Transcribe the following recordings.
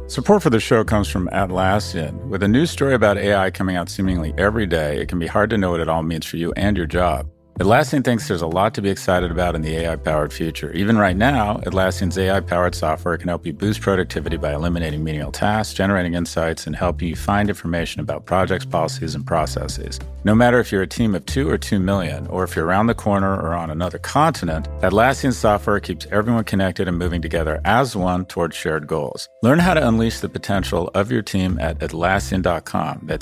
Support for the show comes from Atlassian. With a news story about AI coming out seemingly every day, it can be hard to know what it all means for you and your job. Atlassian thinks there's a lot to be excited about in the AI-powered future. Even right now, Atlassian's AI-powered software can help you boost productivity by eliminating menial tasks, generating insights, and helping you find information about projects, policies, and processes. No matter if you're a team of 2 or 2 million, or if you're around the corner or on another continent, Atlassian software keeps everyone connected and moving together as one towards shared goals. Learn how to unleash the potential of your team at Atlassian.com. That's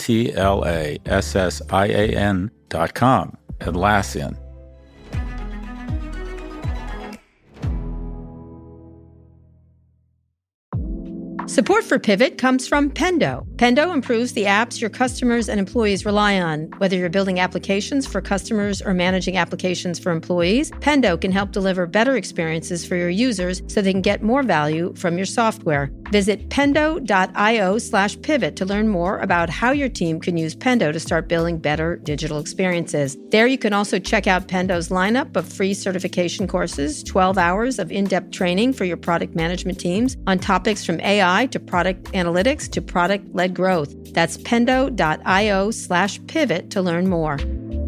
Atlassian.com. Atlassian. Support for Pivot comes from Pendo. Pendo improves the apps your customers and employees rely on. Whether you're building applications for customers or managing applications for employees, Pendo can help deliver better experiences for your users so they can get more value from your software. Visit pendo.io/pivot to learn more about how your team can use Pendo to start building better digital experiences. There you can also check out Pendo's lineup of free certification courses, 12 hours of in-depth training for your product management teams on topics from AI to product analytics to product-led growth. That's pendo.io/pivot to learn more.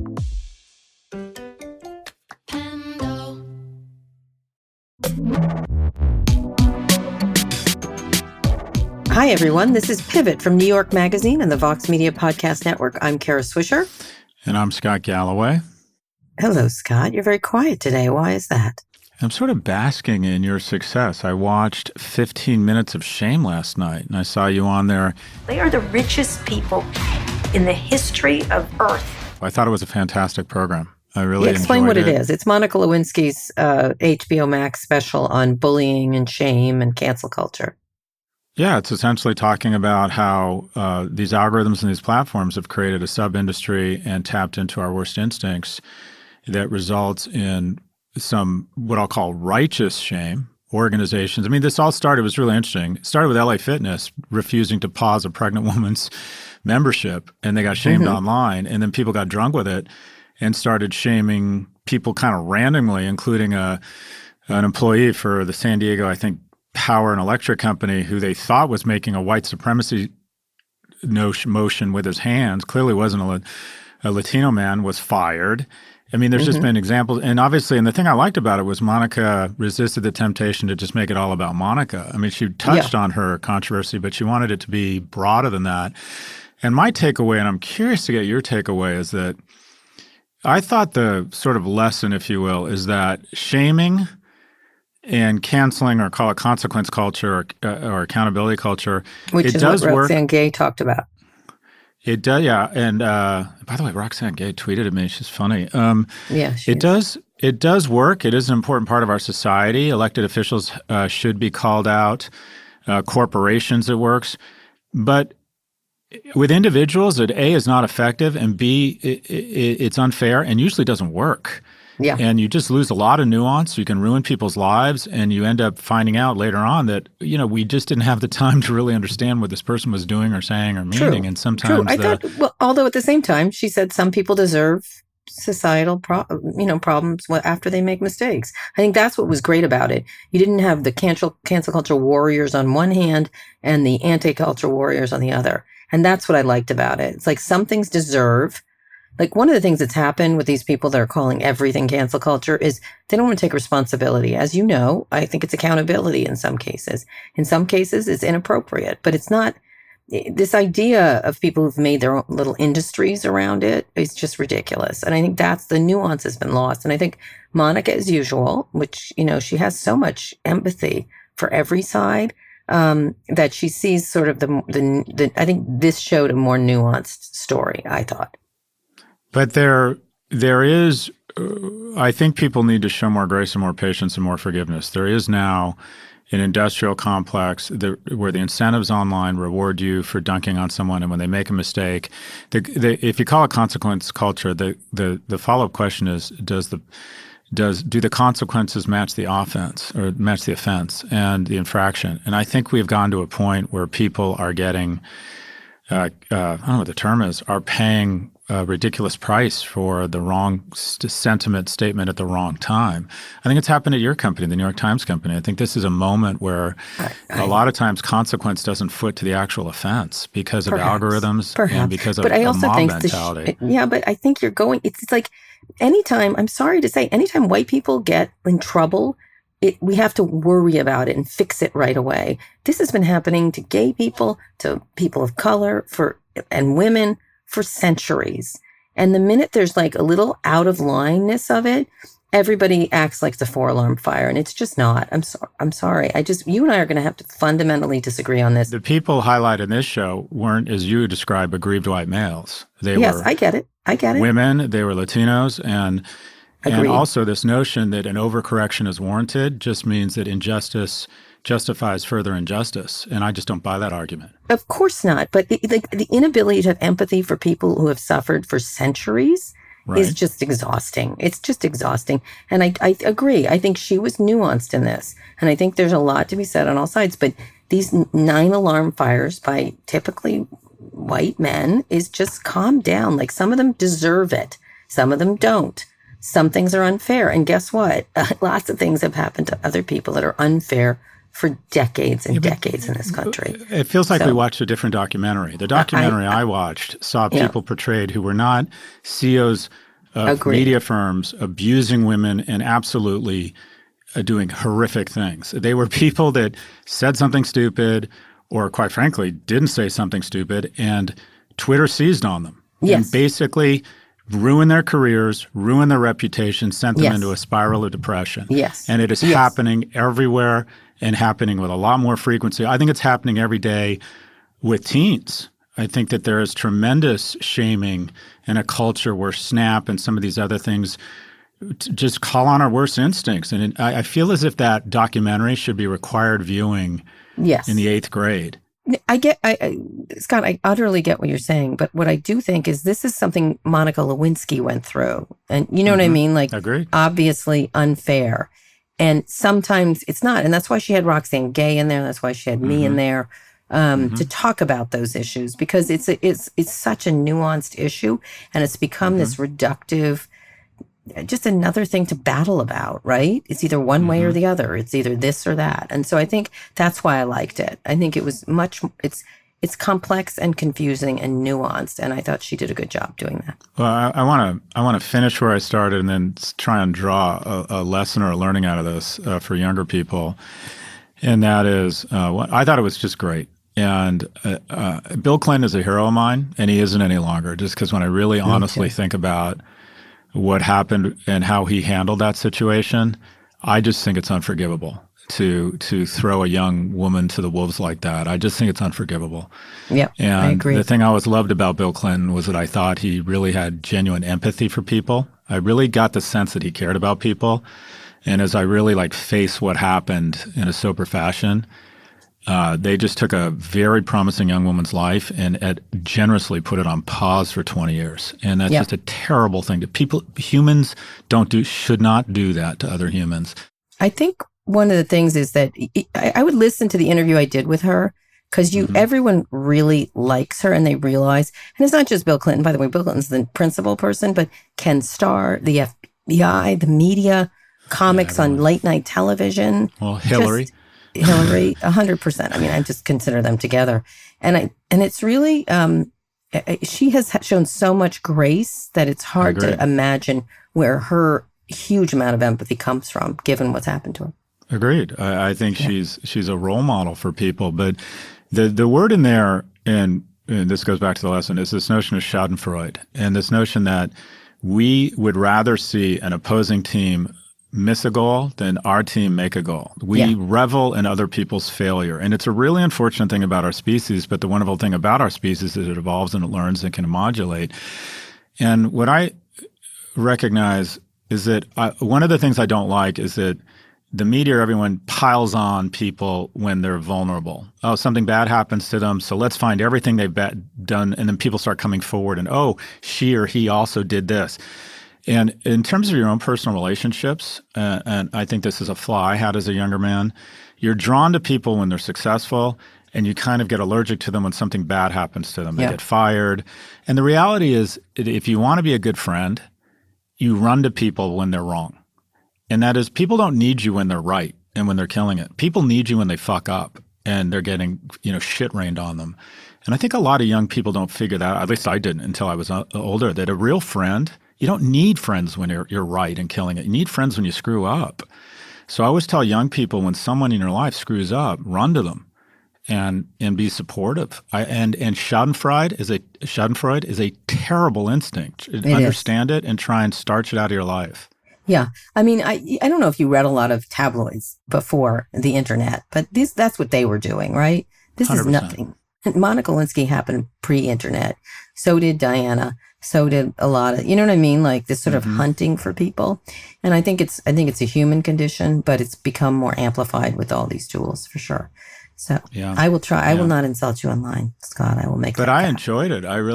Hi, everyone. This is Pivot from New York Magazine and the Vox Media Podcast Network. I'm Kara Swisher. And I'm Scott Galloway. Hello, Scott. You're very quiet today. Why is that? I'm sort of basking in your success. I watched 15 minutes of Shame last night, and I saw you on there. They are the richest people in the history of Earth. I thought it was a fantastic program. I really explain what it is. It's Monica Lewinsky's HBO Max special on bullying and shame and cancel culture. Yeah, it's essentially talking about how these algorithms and these platforms have created a sub-industry and tapped into our worst instincts that results in some what I'll call righteous shame. Organizations. I mean, this all started, it was really interesting. It started with LA Fitness refusing to pause a pregnant woman's membership, and they got shamed online. And then people got drunk with it and started shaming people kind of randomly, including an employee for the San Diego, I think, Power and Electric Company, who they thought was making a white supremacy motion with his hands, clearly wasn't a Latino man, was fired. I mean, there's just been examples. And obviously, and the thing I liked about it was Monica resisted the temptation to just make it all about Monica. I mean, she touched on her controversy, but she wanted it to be broader than that. And my takeaway, and I'm curious to get your takeaway, is that I thought the sort of lesson, if you will, is that shaming and canceling, or call it consequence culture or accountability culture, which is what Roxane Gay talked about. It does, yeah. And by the way, Roxane Gay tweeted at me. She's funny. Yeah, it does work. It is an important part of our society. Elected officials should be called out. Corporations, it works. But with individuals, it A, is not effective, and B, it's unfair and usually doesn't work. Yeah. And you just lose a lot of nuance. You can ruin people's lives, and you end up finding out later on that, you know, we just didn't have the time to really understand what this person was doing or saying or meaning. And sometimes although at the same time, she said some people deserve societal problems after they make mistakes. I think that's what was great about it. You didn't have the cancel culture warriors on one hand and the anti-culture warriors on the other. And that's what I liked about it. It's like some things deserve. Like, one of the things that's happened with these people that are calling everything cancel culture is they don't want to take responsibility. As you know, I think it's accountability in some cases. In some cases, it's inappropriate, but it's not. This idea of people who've made their own little industries around it is just ridiculous. And I think that's the nuance has been lost. And I think Monica, as usual, which, you know, she has so much empathy for every side, that she sees sort of the I think this showed a more nuanced story, I thought. But there is, I think people need to show more grace and more patience and more forgiveness. There is now an industrial complex where the incentives online reward you for dunking on someone, and when they make a mistake, if you call it consequence culture, the follow-up question is, do the consequences match the offense or match the offense and the infraction? And I think we've gone to a point where people are getting, I don't know what the term is, are paying a ridiculous price for the wrong sentiment statement at the wrong time. I think it's happened at your company, the New York Times Company. I think this is a moment where a lot of times consequence doesn't foot to the actual offense because of algorithms and because of but I also mob think mentality. but I think you're going, it's like anytime white people get in trouble, we have to worry about it and fix it right away. This has been happening to gay people, to people of color, and women for centuries. And the minute there's like a little out of lineness of it, everybody acts like the 4-alarm fire, and it's just not. I'm sorry. You and I are going to have to fundamentally disagree on this. The people highlighted in this show weren't, as you describe, aggrieved white males. Yes, I get it. Women, they were Latinos, and also this notion that an overcorrection is warranted just means that injustice justifies further injustice. And I just don't buy that argument. Of course not. But the inability to have empathy for people who have suffered for centuries is just exhausting. It's just exhausting. And I agree. I think she was nuanced in this. And I think there's a lot to be said on all sides. But these 9 alarm fires by typically white men is just calm down. Like, some of them deserve it. Some of them don't. Some things are unfair. And guess what? Lots of things have happened to other people that are unfair for decades and decades in this country. It feels like we watched a different documentary. The documentary I watched saw people portrayed who were not CEOs of media firms abusing women and absolutely doing horrific things. They were people that said something stupid or, quite frankly, didn't say something stupid, and Twitter seized on them. Yes. And basically ruin their careers, ruin their reputation, sent them into a spiral of depression. Yes. And it is happening everywhere and happening with a lot more frequency. I think it's happening every day with teens. I think that there is tremendous shaming in a culture where Snap and some of these other things just call on our worst instincts. And I feel as if that documentary should be required viewing in the 8th grade. Scott, I utterly get what you're saying, but what I do think is this is something Monica Lewinsky went through. And you know what I mean? Like, agreed. Obviously unfair. And sometimes it's not. And that's why she had Roxane Gay in there. That's why she had me in there to talk about those issues, because it's such a nuanced issue, and it's become this reductive, just another thing to battle about, right? It's either one way or the other. It's either this or that. And so I think that's why I liked it. I think it was it's complex and confusing and nuanced, and I thought she did a good job doing that. Well, I want to finish where I started and then try and draw a lesson or a learning out of this for younger people, and that is I thought it was just great. And Bill Clinton is a hero of mine, and he isn't any longer, just because when I really honestly think about what happened and how he handled that situation, I just think it's unforgivable to throw a young woman to the wolves like that. I just think it's unforgivable. Yeah, I agree. The thing I always loved about Bill Clinton was that I thought he really had genuine empathy for people. I really got the sense that he cared about people. And as I really face what happened in a sober fashion, they just took a very promising young woman's life and generously put it on pause for 20 years. And that's just a terrible thing. Humans should not do that to other humans. I think one of the things is that I would listen to the interview I did with her, because everyone really likes her, and they realize, and it's not just Bill Clinton, by the way. Bill Clinton's the principal person, but Ken Starr, the FBI, the media, comics on late night television. Well, Hillary, 100%. I mean, I just consider them together. And it's really, she has shown so much grace that it's hard to imagine where her huge amount of empathy comes from, given what's happened to her. Agreed. I think she's a role model for people. But the word in there, and this goes back to the lesson, is this notion of schadenfreude, and this notion that we would rather see an opposing team miss a goal than our team make a goal. We revel in other people's failure. And it's a really unfortunate thing about our species, but the wonderful thing about our species is it evolves and it learns and can modulate. And what I recognize is that one of the things I don't like is that the media, everyone piles on people when they're vulnerable. Oh, something bad happens to them, so let's find everything they've done, and then people start coming forward and, oh, she or he also did this. And in terms of your own personal relationships, and I think this is a flaw I had as a younger man, you're drawn to people when they're successful, and you kind of get allergic to them when something bad happens to them. They Yeah. get fired. And the reality is, if you want to be a good friend, you run to people when they're wrong. And that is, people don't need you when they're right and when they're killing it. People need you when they fuck up and they're getting, shit rained on them. And I think a lot of young people don't figure that out. At least I didn't until I was older, that a real friend, you don't need friends when you're right and killing it. You need friends when you screw up. So I always tell young people, when someone in your life screws up, run to them and be supportive. And Schadenfreude is a terrible instinct. Understand it and try and starch it out of your life. Yeah. I mean, I don't know if you read a lot of tabloids before the internet, but that's what they were doing, right? This 100%. Is nothing. Monica Lewinsky happened pre-internet. So did Diana. So did a lot of, you know what I mean? Like this sort of hunting for people. And I think it's a human condition, but it's become more amplified with all these tools for sure. So yeah. I will try. I will not insult you online, Scott. I will make that. But I enjoyed it. I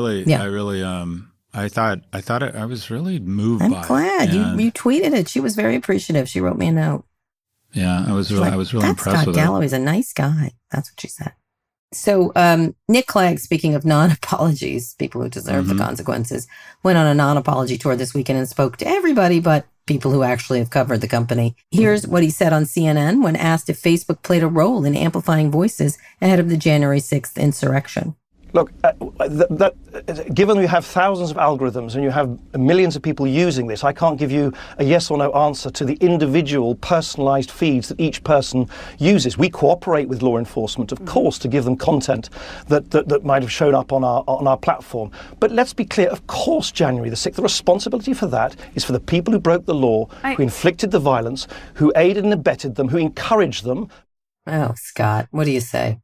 was really moved by it. I'm glad you tweeted it. She was very appreciative. She wrote me a note. Yeah, I was really impressed with Scott Galloway's a nice guy. That's what she said. So Nick Clegg, speaking of non-apologies, people who deserve the consequences, went on a non-apology tour this weekend and spoke to everybody but people who actually have covered the company. Here's what he said on CNN when asked if Facebook played a role in amplifying voices ahead of the January 6th insurrection. Look, given you have thousands of algorithms and you have millions of people using this, I can't give you a yes or no answer to the individual personalized feeds that each person uses. We cooperate with law enforcement, of course, to give them content that might have shown up on our platform. But let's be clear, of course, January the 6th, the responsibility for that is for the people who broke the law, who inflicted the violence, who aided and abetted them, who encouraged them. Oh, Scott, what do you say?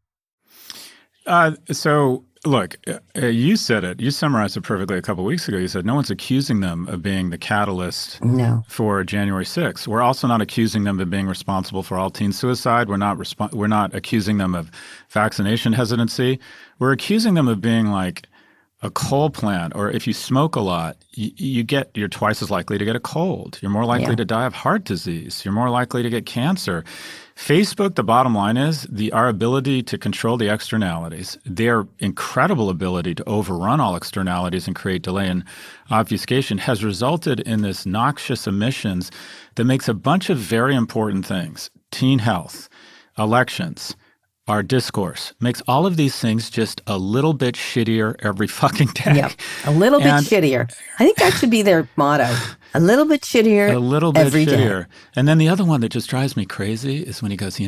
Look, you said it. You summarized it perfectly a couple of weeks ago. You said no one's accusing them of being the catalyst for January 6th. We're also not accusing them of being responsible for all teen suicide. We're not accusing them of vaccination hesitancy. We're accusing them of being like a coal plant, or if you smoke a lot, you're twice as likely to get a cold. You're more likely to die of heart disease. You're more likely to get cancer. Facebook, the bottom line is our ability to control the externalities, their incredible ability to overrun all externalities and create delay and obfuscation has resulted in this noxious emissions that makes a bunch of very important things. Teen health, elections, our discourse makes all of these things just a little bit shittier every fucking day. Yep. A little bit shittier. I think that should be their motto. A little bit shittier. A little bit every shittier. Day. And then the other one that just drives me crazy is when he goes,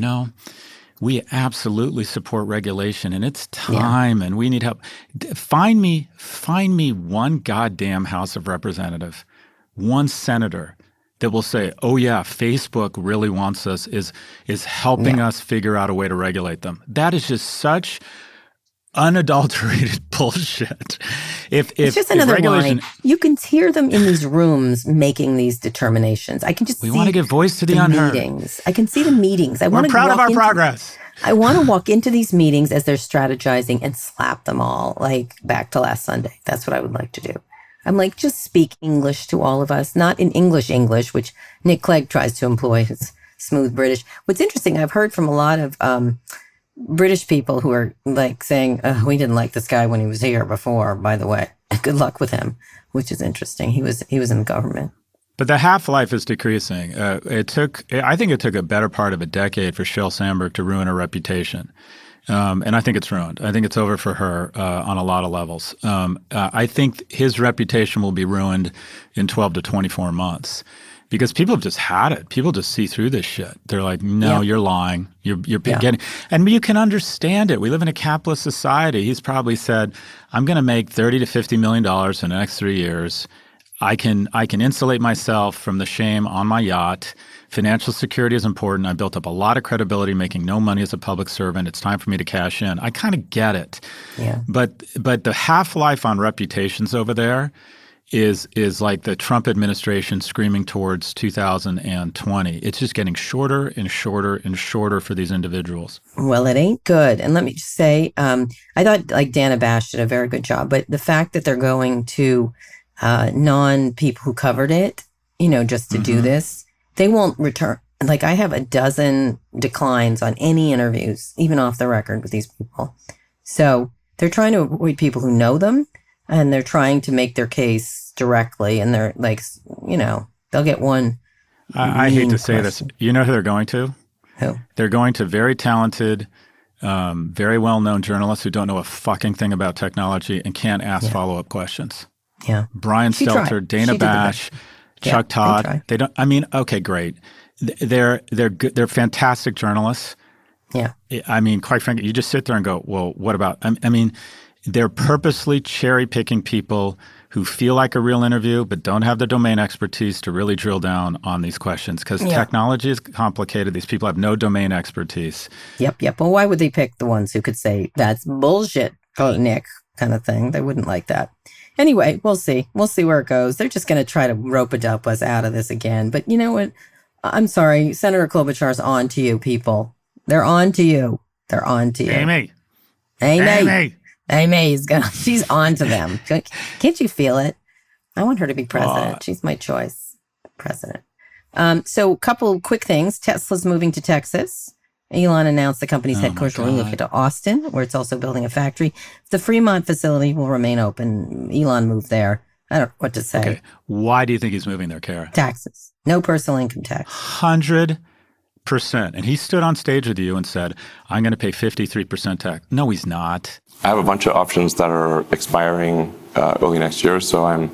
we absolutely support regulation and it's time and we need help. Find me one goddamn House of Representative, one senator that will say, oh yeah, Facebook really wants us, is helping us figure out a way to regulate them. That is just such unadulterated bullshit. It's just another line. You can hear them in these rooms making these determinations. I can just we want to give voice to the unheard. Meetings. I can see the meetings. We're proud of our progress. I want to walk into these meetings as they're strategizing and slap them all, like back to last Sunday. That's what I would like to do. I'm like, just speak English to all of us, not in English, which Nick Clegg tries to employ his smooth British. What's interesting, I've heard from a lot of British people who are like saying, we didn't like this guy when he was here before, by the way. Good luck with him, which is interesting. He was in the government. But the half-life is decreasing. I think it took a better part of a decade for Sheryl Sandberg to ruin her reputation. And I think it's ruined. I think it's over for her on a lot of levels. I think his reputation will be ruined in 12 to 24 months because people have just had it. People just see through this shit. They're like, no, you're lying. You're getting – and you can understand it. We live in a capitalist society. He's probably said, I'm going to make $30 to $50 million in the next 3 years. I can insulate myself from the shame on my yacht. Financial security is important. I built up a lot of credibility making no money as a public servant. It's time for me to cash in. I kind of get it. Yeah. But the half-life on reputations over there is like the Trump administration screaming towards 2020. It's just getting shorter and shorter and shorter for these individuals. Well, it ain't good. And let me just say, I thought like Dana Bash did a very good job. But the fact that they're going to non-people who covered it, just to do this, they won't return. like I have a dozen declines on any interviews, even off the record with these people. So they're trying to avoid people who know them, and they're trying to make their case directly. And they're like, they'll get one. I hate to say this. You know who they're going to? Who? They're going to very talented, very well-known journalists who don't know a fucking thing about technology and can't ask follow-up questions. Yeah. Brian Stelter, Dana Bash, Chuck Todd. They don't. I mean, okay, great. They're good. They're fantastic journalists. Yeah. I mean, quite frankly, you just sit there and go, well, what about? I mean, they're purposely cherry picking people who feel like a real interview but don't have the domain expertise to really drill down on these questions because technology is complicated. These people have no domain expertise. Yep. Well, why would they pick the ones who could say that's bullshit, Nick, kind of thing? They wouldn't like that. Anyway, we'll see. We'll see where it goes. They're just going to try to rope-a-dope us out of this again. But you know what? I'm sorry. Senator Klobuchar's on to you, people. They're on to you. They're on to you. Amy. She's on to them. Can't you feel it? I want her to be president. She's my choice, president. So a couple quick things. Tesla's moving to Texas. Elon announced the company's headquarters will relocate to Austin, where it's also building a factory. The Fremont facility will remain open. Elon moved there. I don't know what to say. Okay. Why do you think he's moving there, Kara? Taxes. No personal income tax. 100%. And he stood on stage with you and said, I'm going to pay 53% tax. No, he's not. I have a bunch of options that are expiring early next year, so I'm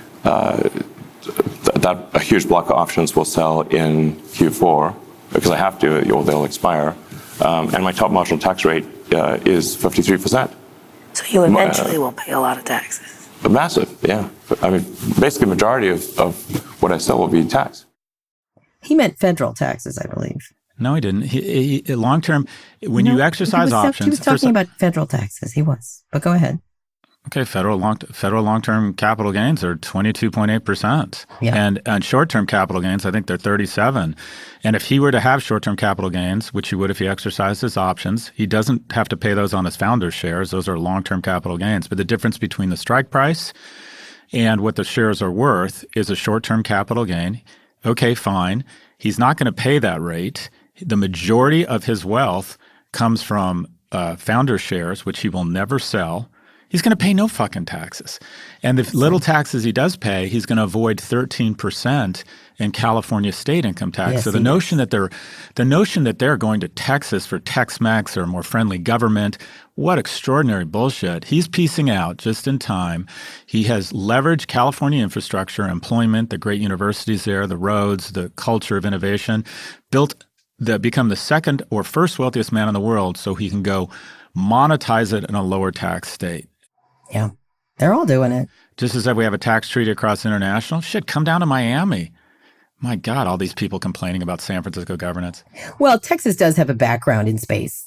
a huge block of options will sell in Q4 because I have to, they'll expire. And my top marginal tax rate is 53%. So you eventually will pay a lot of taxes. Massive, yeah. I mean, basically, the majority of what I sell will be taxed. He meant federal taxes, I believe. No, he didn't. He long term, when you exercise options. He was talking about federal taxes. He was. But go ahead. Okay, federal long-term capital gains are 22.8%. Yeah. And short-term capital gains, I think they're 37%. And if he were to have short-term capital gains, which he would if he exercised his options, he doesn't have to pay those on his founder's shares. Those are long-term capital gains. But the difference between the strike price and what the shares are worth is a short-term capital gain. Okay, fine. He's not going to pay that rate. The majority of his wealth comes from founder shares, which he will never sell. He's going to pay no fucking taxes. And the little taxes he does pay, he's going to avoid 13% in California state income tax. Yes, so the notion that they're going to Texas for Tex-Mex or more friendly government, what extraordinary bullshit. He's piecing out just in time. He has leveraged California infrastructure, employment, the great universities there, the roads, the culture of innovation, become the second or first wealthiest man in the world so he can go monetize it in a lower tax state. Yeah, they're all doing it. Just as if we have a tax treaty across international. Shit, come down to Miami. My God, all these people complaining about San Francisco governance. Well, Texas does have a background in space.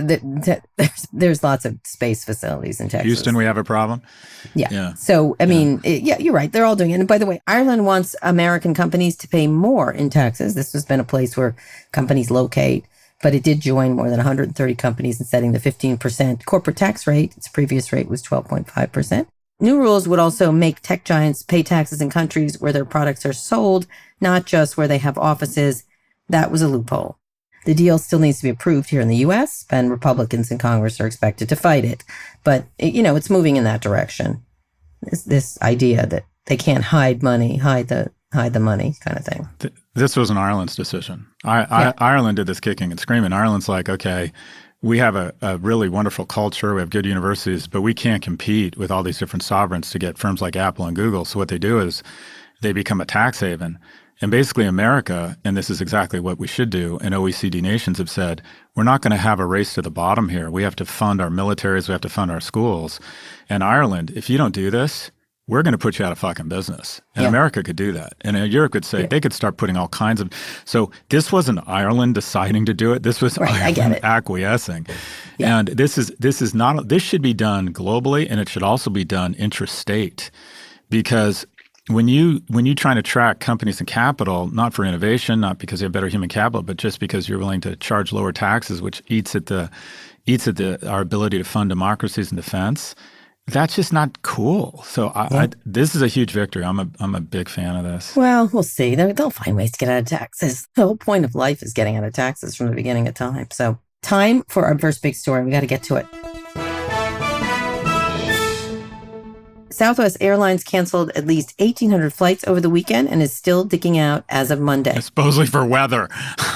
There's lots of space facilities in Texas. Houston, we have a problem? Yeah. So, I mean, you're right. They're all doing it. And by the way, Ireland wants American companies to pay more in taxes. This has been a place where companies locate. But it did join more than 130 companies in setting the 15% corporate tax rate. Its previous rate was 12.5%. New rules would also make tech giants pay taxes in countries where their products are sold, not just where they have offices. That was a loophole. The deal still needs to be approved here in the U.S., and Republicans in Congress are expected to fight it. But, it's moving in that direction. This idea that they can't hide money, hide the money kind of thing. This was Ireland's decision. Ireland did this kicking and screaming. Ireland's like, okay, we have a really wonderful culture. We have good universities, but we can't compete with all these different sovereigns to get firms like Apple and Google. So what they do is they become a tax haven. And basically America, and this is exactly what we should do, and OECD nations have said, we're not going to have a race to the bottom here. We have to fund our militaries. We have to fund our schools. And Ireland, if you don't do this, we're going to put you out of fucking business. And America could do that. And Europe could say, they could start putting all kinds of. So this wasn't Ireland deciding to do it. This was Ireland acquiescing. Yeah. And this should be done globally, and it should also be done intrastate. Because when you trying to track companies and capital, not for innovation, not because you have better human capital, but just because you're willing to charge lower taxes, which eats at our ability to fund democracies and defense, that's just not cool. So this is a huge victory. I'm a big fan of this. Well, we'll see. They'll find ways to get out of taxes. The whole point of life is getting out of taxes from the beginning of time. So time for our first big story. We got to get to it. Southwest Airlines canceled at least 1,800 flights over the weekend and is still digging out as of Monday. Supposedly for weather.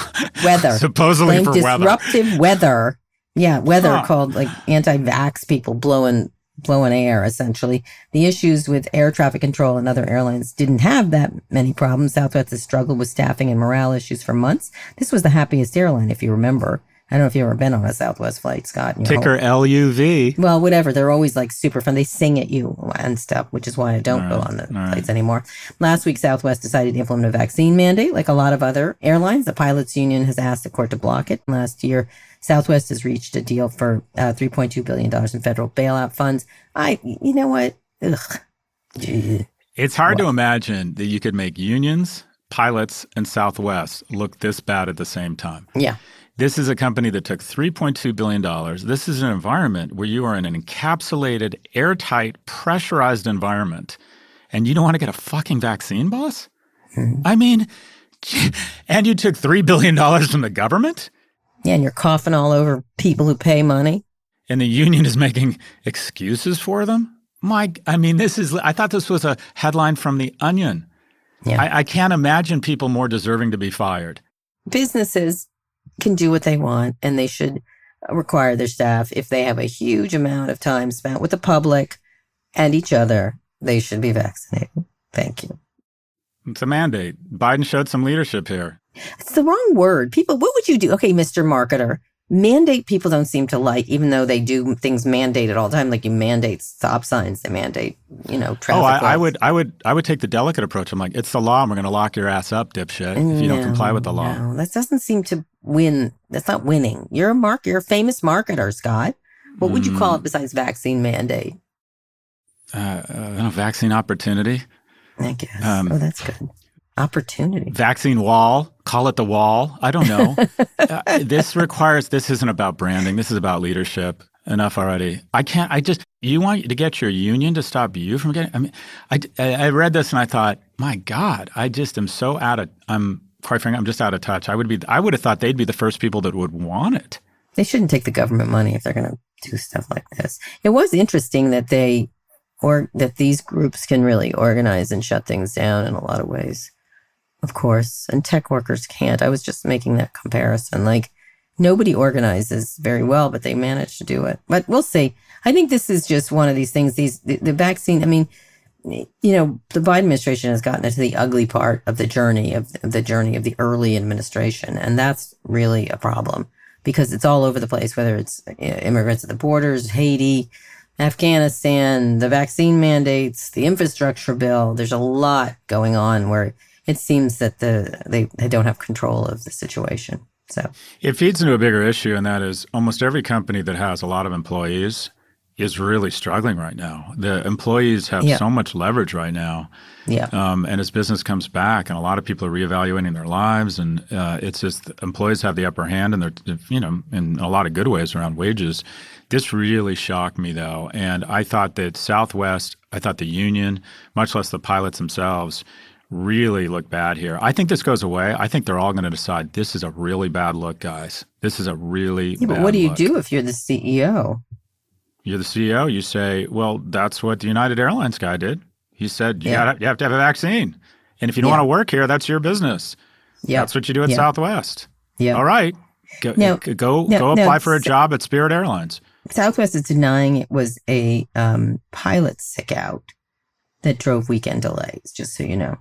Supposedly for disruptive weather. Yeah, weather called like anti-vax people blowing air, essentially. The issues with air traffic control and other airlines didn't have that many problems. Southwest has struggled with staffing and morale issues for months. This was the happiest airline, if you remember. I don't know if you've ever been on a Southwest flight, Scott. Ticker LUV. Well, whatever. They're always like super fun. They sing at you and stuff, which is why I don't go on the flights anymore. Last week, Southwest decided to implement a vaccine mandate. Like a lot of other airlines, the pilots union has asked the court to block it. Last year, Southwest has reached a deal for $3.2 billion in federal bailout funds. You know what? Ugh. It's hard to imagine that you could make unions, pilots, and Southwest look this bad at the same time. Yeah. This is a company that took $3.2 billion. This is an environment where you are in an encapsulated, airtight, pressurized environment, and you don't want to get a fucking vaccine, boss? I mean, and you took $3 billion from the government? Yeah, and you're coughing all over people who pay money. And the union is making excuses for them? I thought this was a headline from The Onion. Yeah. I can't imagine people more deserving to be fired. Businesses can do what they want, and they should require their staff, if they have a huge amount of time spent with the public and each other, they should be vaccinated. Thank you. It's a mandate. Biden showed some leadership here. It's the wrong word. People, what would you do? Okay, Mr. Marketer, mandate people don't seem to like, even though they do things mandated all the time. Like you mandate stop signs, they mandate, traffic lights. I would take the delicate approach. I'm like, it's the law. And we're going to lock your ass up, dipshit, if you don't comply with the law. No, that doesn't seem to win. That's not winning. You're a famous marketer, Scott. What would you call it besides vaccine mandate? Vaccine opportunity. I guess. That's good. Opportunity. Vaccine wall. Call it the wall. I don't know. This isn't about branding. This is about leadership. Enough already. You want to get your union to stop you from getting, I read this and I thought, my God, I just am quite frankly, I'm just out of touch. I would have thought they'd be the first people that would want it. They shouldn't take the government money if they're going to do stuff like this. It was interesting that that these groups can really organize and shut things down in a lot of ways. Of course, and tech workers can't. I was just making that comparison. Like, nobody organizes very well, but they manage to do it. But we'll see. I think this is just one of these things. The vaccine, the Biden administration has gotten into the ugly part of the journey of the early administration. And that's really a problem because it's all over the place, whether it's immigrants at the borders, Haiti, Afghanistan, the vaccine mandates, the infrastructure bill. There's a lot going on where it seems that they don't have control of the situation. So it feeds into a bigger issue, and that is almost every company that has a lot of employees is really struggling right now. The employees have so much leverage right now. Yeah. And as business comes back, and a lot of people are reevaluating their lives, and it's just employees have the upper hand, and they're in a lot of good ways around wages. This really shocked me, though, and I thought that Southwest, the union, much less the pilots themselves, really look bad here. I think this goes away. I think they're all going to decide this is a really bad look, guys. This is a really bad look. But what do you do if you're the CEO? You're the CEO. You say, well, that's what the United Airlines guy did. He said, you have to have a vaccine. And if you don't want to work here, that's your business. Yeah. That's what you do at Southwest. Yeah. All right. Go apply for a job at Spirit Airlines. Southwest is denying it was a pilot sick out that drove weekend delays, just so you know.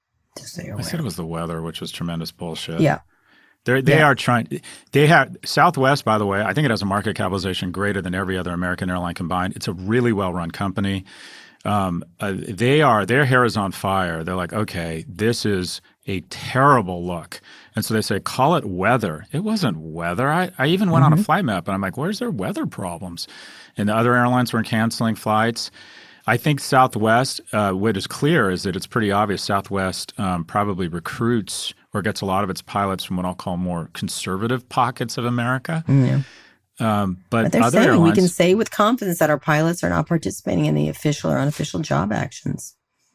I said it was the weather, which was tremendous bullshit. Yeah. They are trying. They have Southwest, by the way. I think it has a market capitalization greater than every other American airline combined. It's a really well-run company. Their hair is on fire. They're like, okay, this is a terrible look, and so they say, call it weather. It wasn't weather. I even went on a flight map, and I'm like, where's their weather problems? And the other airlines were canceling flights. I think Southwest, what is clear is that it's pretty obvious Southwest probably recruits or gets a lot of its pilots from what I'll call more conservative pockets of America. But they're other saying airlines, we can say with confidence that our pilots are not participating in the official or unofficial job actions.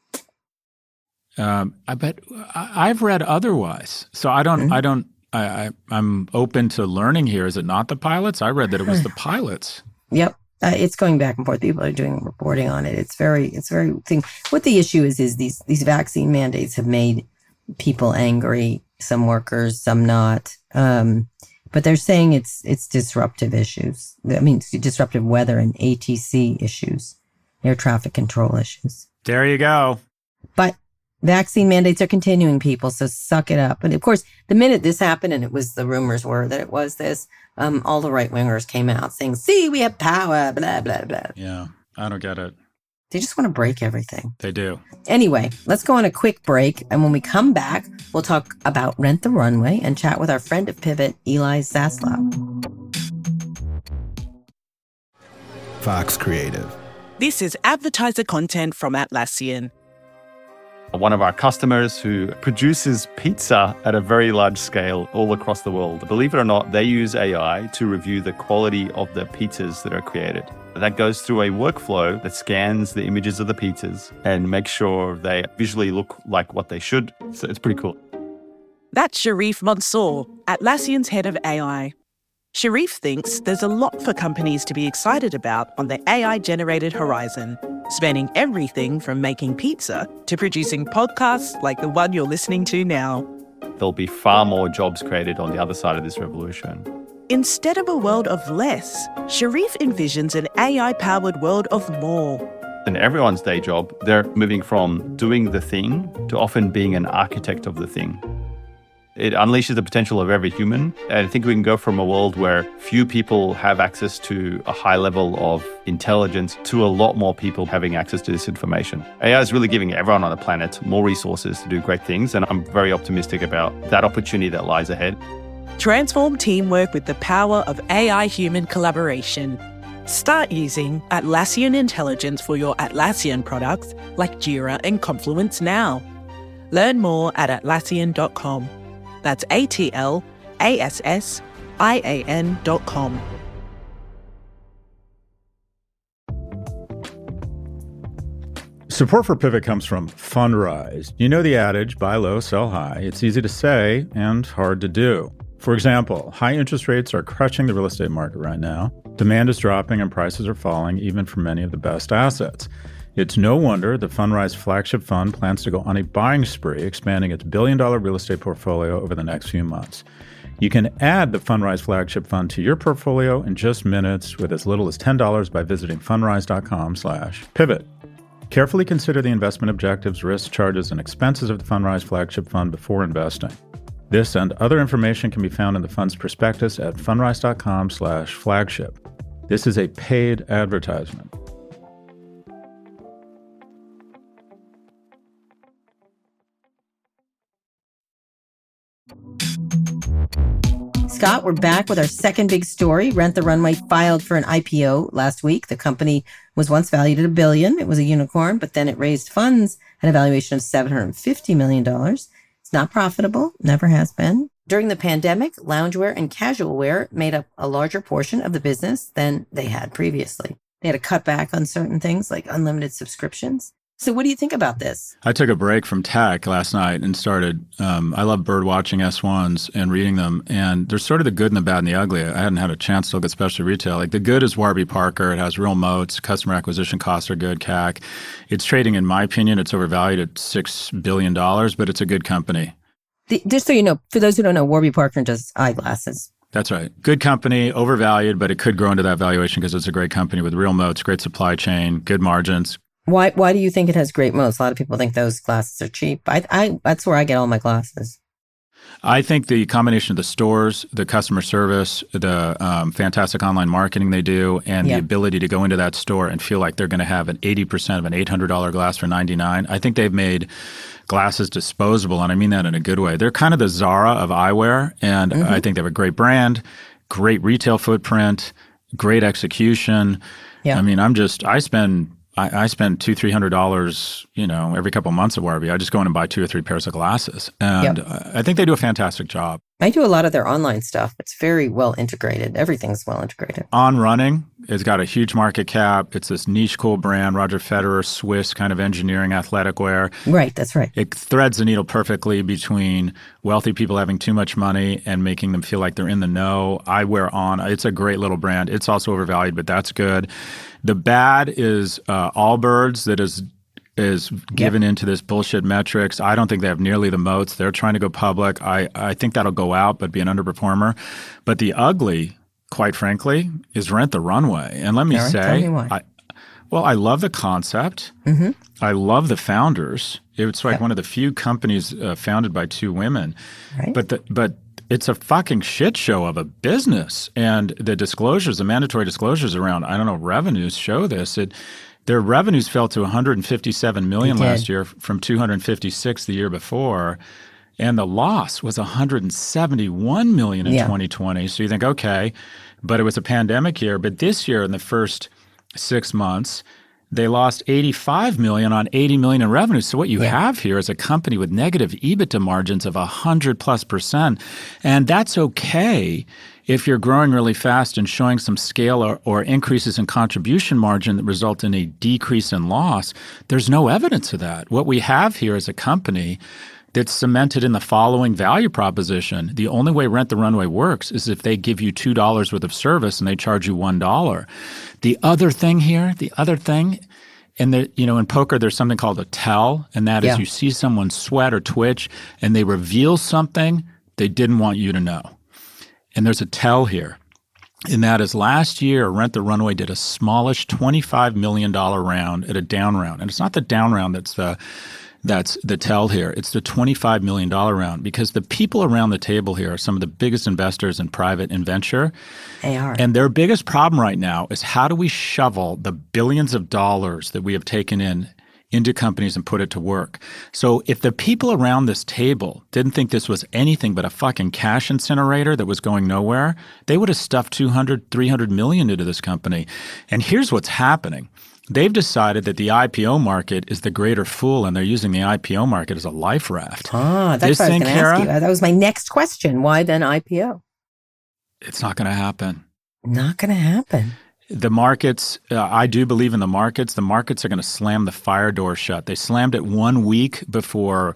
but I've read otherwise. So I'm open to learning here. Is it not the pilots? I read that it was the pilots. Yep. It's going back and forth. People are doing reporting on it. It's very thing. What the issue is these vaccine mandates have made people angry. Some workers, some not. But they're saying it's disruptive issues. I mean, it's disruptive weather and ATC issues, air traffic control issues. There you go. But vaccine mandates are continuing, people, so suck it up. And of course, the minute this happened, and the rumors were that it was this, all the right-wingers came out saying, see, we have power, blah, blah, blah. Yeah, I don't get it. They just want to break everything. They do. Anyway, let's go on a quick break. And when we come back, we'll talk about Rent the Runway and chat with our friend at Pivot, Eli Zaslow. Fox Creative. This is advertiser content from Atlassian. One of our customers who produces pizza at a very large scale all across the world. Believe it or not, they use AI to review the quality of the pizzas that are created. That goes through a workflow that scans the images of the pizzas and makes sure they visually look like what they should. So it's pretty cool. That's Sharif Mansour, Atlassian's head of AI. Sharif thinks there's a lot for companies to be excited about on the AI-generated horizon, spanning everything from making pizza to producing podcasts like the one you're listening to now. There'll be far more jobs created on the other side of this revolution. Instead of a world of less, Sharif envisions an AI-powered world of more. In everyone's day job, they're moving from doing the thing to often being an architect of the thing. It unleashes the potential of every human. And I think we can go from a world where few people have access to a high level of intelligence to a lot more people having access to this information. AI is really giving everyone on the planet more resources to do great things. And I'm very optimistic about that opportunity that lies ahead. Transform teamwork with the power of AI-human collaboration. Start using Atlassian Intelligence for your Atlassian products like Jira and Confluence now. Learn more at Atlassian.com. That's ATLASSIAN.com. Support for Pivot comes from Fundrise. You know the adage, buy low, sell high. It's easy to say and hard to do. For example, high interest rates are crushing the real estate market right now. Demand is dropping and prices are falling, even for many of the best assets. It's no wonder the Fundrise flagship fund plans to go on a buying spree, expanding its billion-dollar real estate portfolio over the next few months. You can add the Fundrise flagship fund to your portfolio in just minutes with as little as $10 by visiting fundrise.com/pivot. Carefully consider the investment objectives, risks, charges, and expenses of the Fundrise flagship fund before investing. This and other information can be found in the fund's prospectus at fundrise.com/flagship. This is a paid advertisement. Scott, we're back with our second big story. Rent the Runway filed for an IPO last week. The company was once valued at $1 billion. It was a unicorn, but then it raised funds at a valuation of $750 million. It's not profitable, never has been. During the pandemic, loungewear and casual wear made up a larger portion of the business than they had previously. They had to cut back on certain things like unlimited subscriptions. So what do you think about this? I took a break from tech last night and started, I love bird watching S1s and reading them. And there's sort of the good and the bad and the ugly. I hadn't had a chance to look at specialty retail. Like the good is Warby Parker. It has real moats. Customer acquisition costs are good, CAC. It's trading, in my opinion, it's overvalued at $6 billion, but it's a good company. Just so you know, for those who don't know, Warby Parker does eyeglasses. That's right. Good company, overvalued, but it could grow into that valuation because it's a great company with real moats, great supply chain, good margins. Why do you think it has great moats? A lot of people think those glasses are cheap. I that's where I get all my glasses. I think the combination of the stores, the customer service, the fantastic online marketing they do, and the ability to go into that store and feel like they're going to have an 80% of an $800 glass for $99. I think they've made glasses disposable, and I mean that in a good way. They're kind of the Zara of eyewear, and I think they have a great brand, great retail footprint, great execution. Yeah. I mean, I spend $200-$300, every couple of months at Warby. I just go in and buy 2 or 3 pairs of glasses. And I think they do a fantastic job. I do a lot of their online stuff. It's very well integrated. Everything's well integrated. On Running, it's got a huge market cap. It's this niche, cool brand, Roger Federer, Swiss kind of engineering, athletic wear. Right, that's right. It threads the needle perfectly between wealthy people having too much money and making them feel like they're in the know. I wear On. It's a great little brand. It's also overvalued, but that's good. The bad is Allbirds that is given into this bullshit metrics. I don't think they have nearly the moats. They're trying to go public. I think that'll go out, but be an underperformer. But the ugly, quite frankly, is Rent the Runway. And let me say, tell me why. I love the concept. Mm-hmm. I love the founders. It's like one of the few companies founded by two women. Right. But it's a fucking shit show of a business. And the disclosures, the mandatory disclosures around, revenues show this. Their revenues fell to $157 million last year from $256 the year before, and the loss was $171 million in 2020. So you think, okay, but it was a pandemic year. But this year, in the first 6 months, they lost $85 million on $80 million in revenue. So what you have here is a company with negative EBITDA margins of 100+%, and that's okay if you're growing really fast and showing some scale or increases in contribution margin that result in a decrease in loss. There's no evidence of that. What we have here is a company that's cemented in the following value proposition. The only way Rent the Runway works is if they give you $2 worth of service and they charge you $1. The other thing here, and in poker, there's something called a tell, and that is you see someone sweat or twitch and they reveal something they didn't want you to know. And there's a tell here, and that is last year, Rent the Runway did a smallish $25 million round at a down round. And it's not the down round that's the tell here. It's the $25 million round, because the people around the table here are some of the biggest investors in private and venture. They are. And their biggest problem right now is how do we shovel the billions of dollars that we have taken into companies and put it to work. So if the people around this table didn't think this was anything but a fucking cash incinerator that was going nowhere, they would have stuffed 200, 300 million into this company. And here's what's happening. They've decided that the IPO market is the greater fool, and they're using the IPO market as a life raft. That's what I was going to ask you. That was my next question. Why then IPO? It's not going to happen. Not going to happen. The markets, I do believe in the markets. The markets are going to slam the fire door shut. They slammed it 1 week before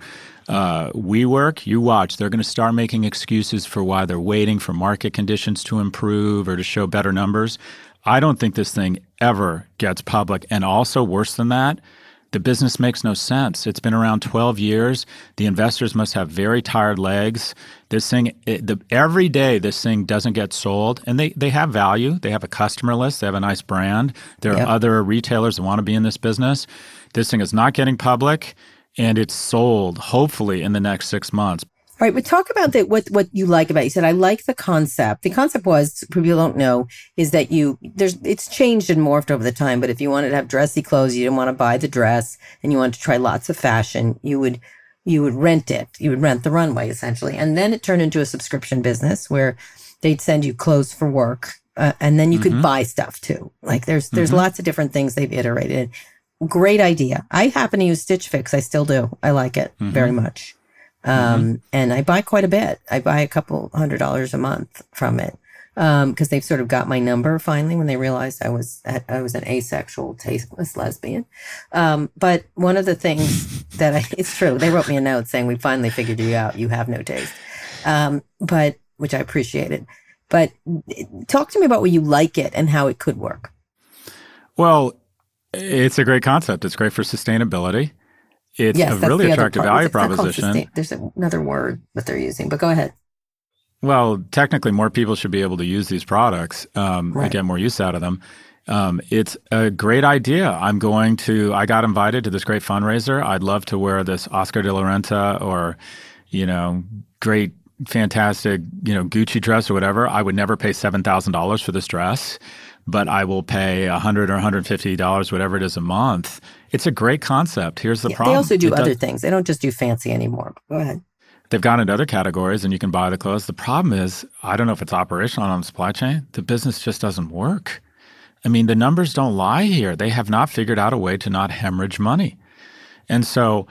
WeWork. You watch. They're going to start making excuses for why they're waiting for market conditions to improve or to show better numbers. I don't think this thing ever gets public. And also, worse than that, the business makes no sense. It's been around 12 years. The investors must have very tired legs. This thing, every day this thing doesn't get sold, and they have value. They have a customer list. They have a nice brand. There are other retailers that want to be in this business. This thing is not getting public, and it's sold, hopefully, in the next 6 months. All right, but talk about what you like about it. You said, I like the concept. The concept was, for people who don't know, is that it's changed and morphed over the time, but if you wanted to have dressy clothes, you didn't want to buy the dress, and you wanted to try lots of fashion, you would rent it. You would rent the runway, essentially. And then it turned into a subscription business where they'd send you clothes for work, and then you could buy stuff too. Like there's lots of different things they've iterated. Great idea. I happen to use Stitch Fix. I still do. I like it very much. And I buy quite a bit. I buy a couple $100 a month from it. Because they've sort of got my number finally when they realized I was an asexual, tasteless lesbian. But one of the things it's true. They wrote me a note saying, we finally figured you out. You have no taste. But which I appreciated. But talk to me about where you like it and how it could work. Well, it's a great concept. It's great for sustainability. It's a really attractive value proposition. There's another word that they're using, but go ahead. Well, technically, more people should be able to use these products and get more use out of them. It's a great idea. I got invited to this great fundraiser. I'd love to wear this Oscar de la Renta or, great, fantastic, Gucci dress or whatever. I would never pay $7,000 for this dress, but I will pay $100 or $150, whatever it is a month. It's a great concept. Here's the problem. They also do other things. They don't just do fancy anymore. Go ahead. They've gone into other categories and you can buy the clothes. The problem is, I don't know if it's operational on the supply chain. The business just doesn't work. I mean, the numbers don't lie here. They have not figured out a way to not hemorrhage money. And so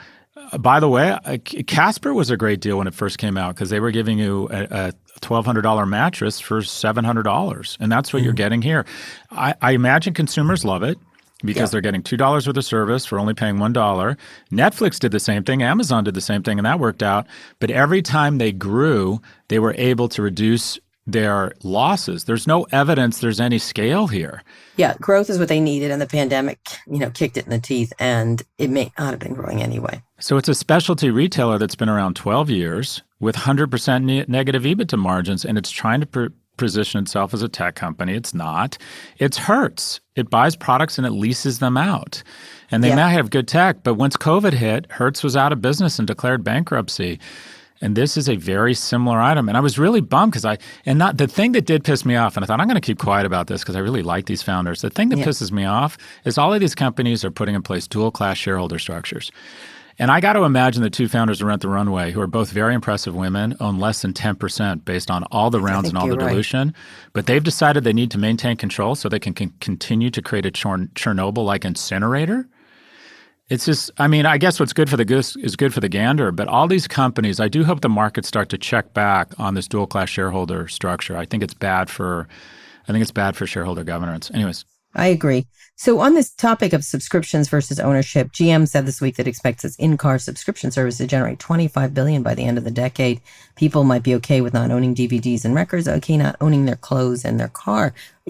by the way, Casper was a great deal when it first came out because they were giving you a $1,200 mattress for $700. And that's what you're getting here. I imagine consumers love it because they're getting $2 worth of service for only paying $1. Netflix did the same thing. Amazon did the same thing, and that worked out. But every time they grew, they were able to reduce their losses. There's no evidence there's any scale here. Yeah, growth is what they needed, and the pandemic, kicked it in the teeth, and it may not have been growing anyway. So it's a specialty retailer that's been around 12 years with 100% negative EBITDA margins, and it's trying to position itself as a tech company. It's not. It's Hertz. It buys products and it leases them out. And they may have good tech, but once COVID hit, Hertz was out of business and declared bankruptcy. And this is a very similar item. And I was really bummed because the thing that did piss me off, and I thought I'm going to keep quiet about this because I really like these founders. The thing that pisses me off is all of these companies are putting in place dual class shareholder structures. And I got to imagine the two founders of Rent the Runway, who are both very impressive women, own less than 10% based on all the rounds and all the dilution. But they've decided they need to maintain control so they can continue to create a Chernobyl-like incinerator. It's just, I guess what's good for the goose is good for the gander. But all these companies, I do hope the markets start to check back on this dual class shareholder structure. I think it's bad for shareholder governance. Anyways. I agree. So on this topic of subscriptions versus ownership, GM said this week that it expects its in-car subscription service to generate $25 billion by the end of the decade. People might be okay with not owning DVDs and records, okay, not owning their clothes and their car.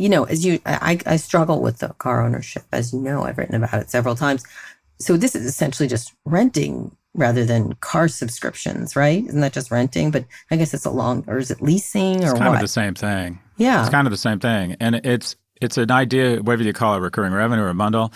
I struggle with the car ownership. As you know, I've written about it several times. So this is essentially just renting rather than car subscriptions, right? Isn't that just renting? But I guess or is it leasing or what? It's kind of the same thing. Yeah. It's kind of the same thing. And it's an idea, whether you call it recurring revenue or a bundle.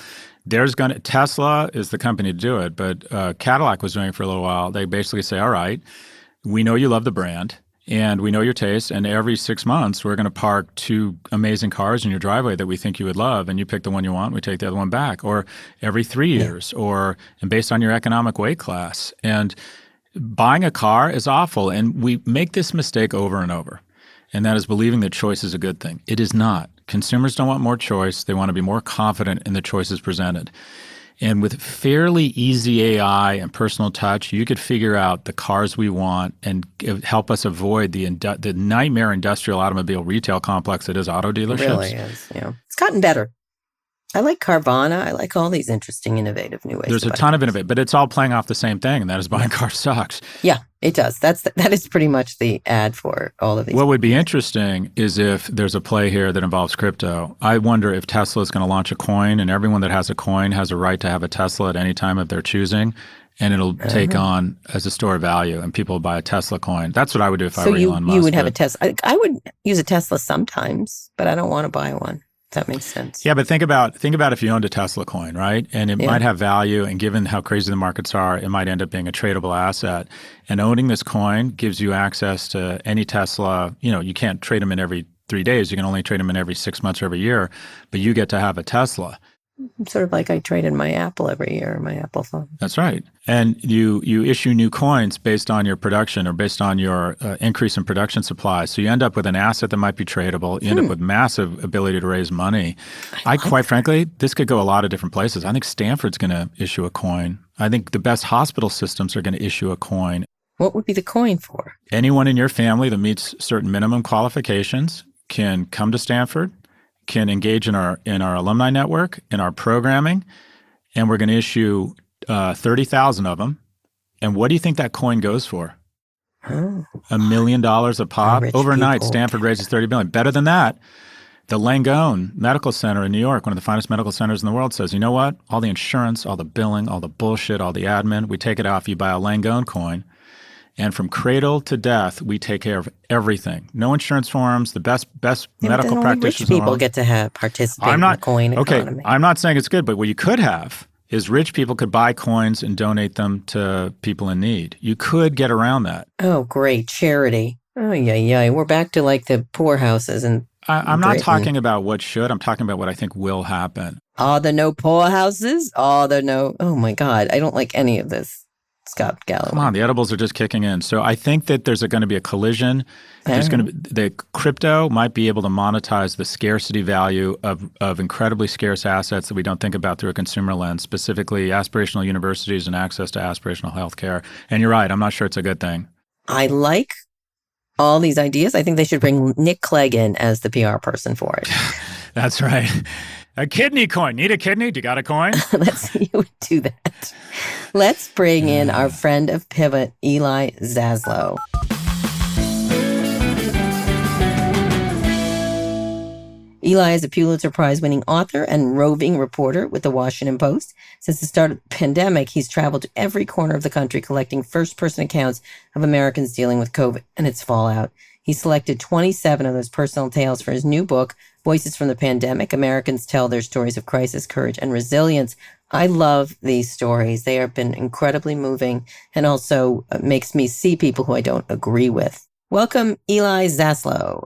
Tesla is the company to do it, but Cadillac was doing it for a little while. They basically say, all right, we know you love the brand and we know your taste, and every 6 months we're going to park 2 amazing cars in your driveway that we think you would love, and you pick the one you want, we take the other one back, or every 3 years, and based on your economic weight class. And buying a car is awful, and we make this mistake over and over, and that is believing that choice is a good thing. It is not. Consumers don't want more choice. They want to be more confident in the choices presented. And with fairly easy AI and personal touch, you could figure out the cars we want and help us avoid the nightmare industrial automobile retail complex that is auto dealerships. It really is, yeah. It's gotten better. I like Carvana. I like all these interesting, innovative new ways. There's a ton of innovative, but it's all playing off the same thing, and that is buying cars sucks. Yeah, it does. That is pretty much the ad for all of these. What would be interesting is if there's a play here that involves crypto. I wonder if Tesla is going to launch a coin, and everyone that has a coin has a right to have a Tesla at any time of their choosing, and it'll take on as a store of value, and people buy a Tesla coin. That's what I would do if I were Elon Musk. So you would have a Tesla. I would use a Tesla sometimes, but I don't want to buy one. That makes sense. Yeah, but think about if you owned a Tesla coin, right? And it might have value, and given how crazy the markets are, it might end up being a tradable asset. And owning this coin gives you access to any Tesla. You can't trade them in every 3 days. You can only trade them in every 6 months or every year, but you get to have a Tesla. Sort of like I trade in my Apple every year, my Apple phone. That's right. And you issue new coins based on your production or based on your increase in production supply. So you end up with an asset that might be tradable. You end up with massive ability to raise money. Quite frankly, this could go a lot of different places. I think Stanford's going to issue a coin. I think the best hospital systems are going to issue a coin. What would be the coin for? Anyone in your family that meets certain minimum qualifications can come to Stanford, can engage in our alumni network, in our programming, and we're going to issue 30,000 of them. And what do you think that coin goes for? $1 million a pop. Overnight, Stanford raises $30 billion. Better than that, the Langone Medical Center in New York, one of the finest medical centers in the world, says, you know what? All the insurance, all the billing, all the bullshit, all the admin, we take it off. You buy a Langone coin. And from cradle to death, we take care of everything. No insurance forms, the best medical practitioners. Rich people get to participate in the coin economy. I'm not saying it's good, but what you could have is rich people could buy coins and donate them to people in need. You could get around that. Oh, great. Charity. Oh, yeah. We're back to like the poorhouses. I'm not talking about what should. I'm talking about what I think will happen. Are there no poorhouses? Oh my God. I don't like any of this. Scott Galloway. Come on, the edibles are just kicking in. So I think that there's going to be a collision. There's going to be, the crypto might be able to monetize the scarcity value of incredibly scarce assets that we don't think about through a consumer lens, specifically aspirational universities and access to aspirational healthcare. And you're right, I'm not sure it's a good thing. I like all these ideas. I think they should bring Nick Clegg in as the PR person for it. That's right. A kidney coin. Need a kidney? Do you got a coin? You would do that. Let's bring in our friend of Pivot, Eli Zaslow. Eli is a Pulitzer Prize-winning author and roving reporter with The Washington Post. Since the start of the pandemic, he's traveled to every corner of the country collecting first-person accounts of Americans dealing with COVID and its fallout. He selected 27 of those personal tales for his new book, Voices from the Pandemic. Americans tell their stories of crisis, courage, and resilience. I love these stories. They have been incredibly moving and also makes me see people who I don't agree with. Welcome, Eli Zaslow.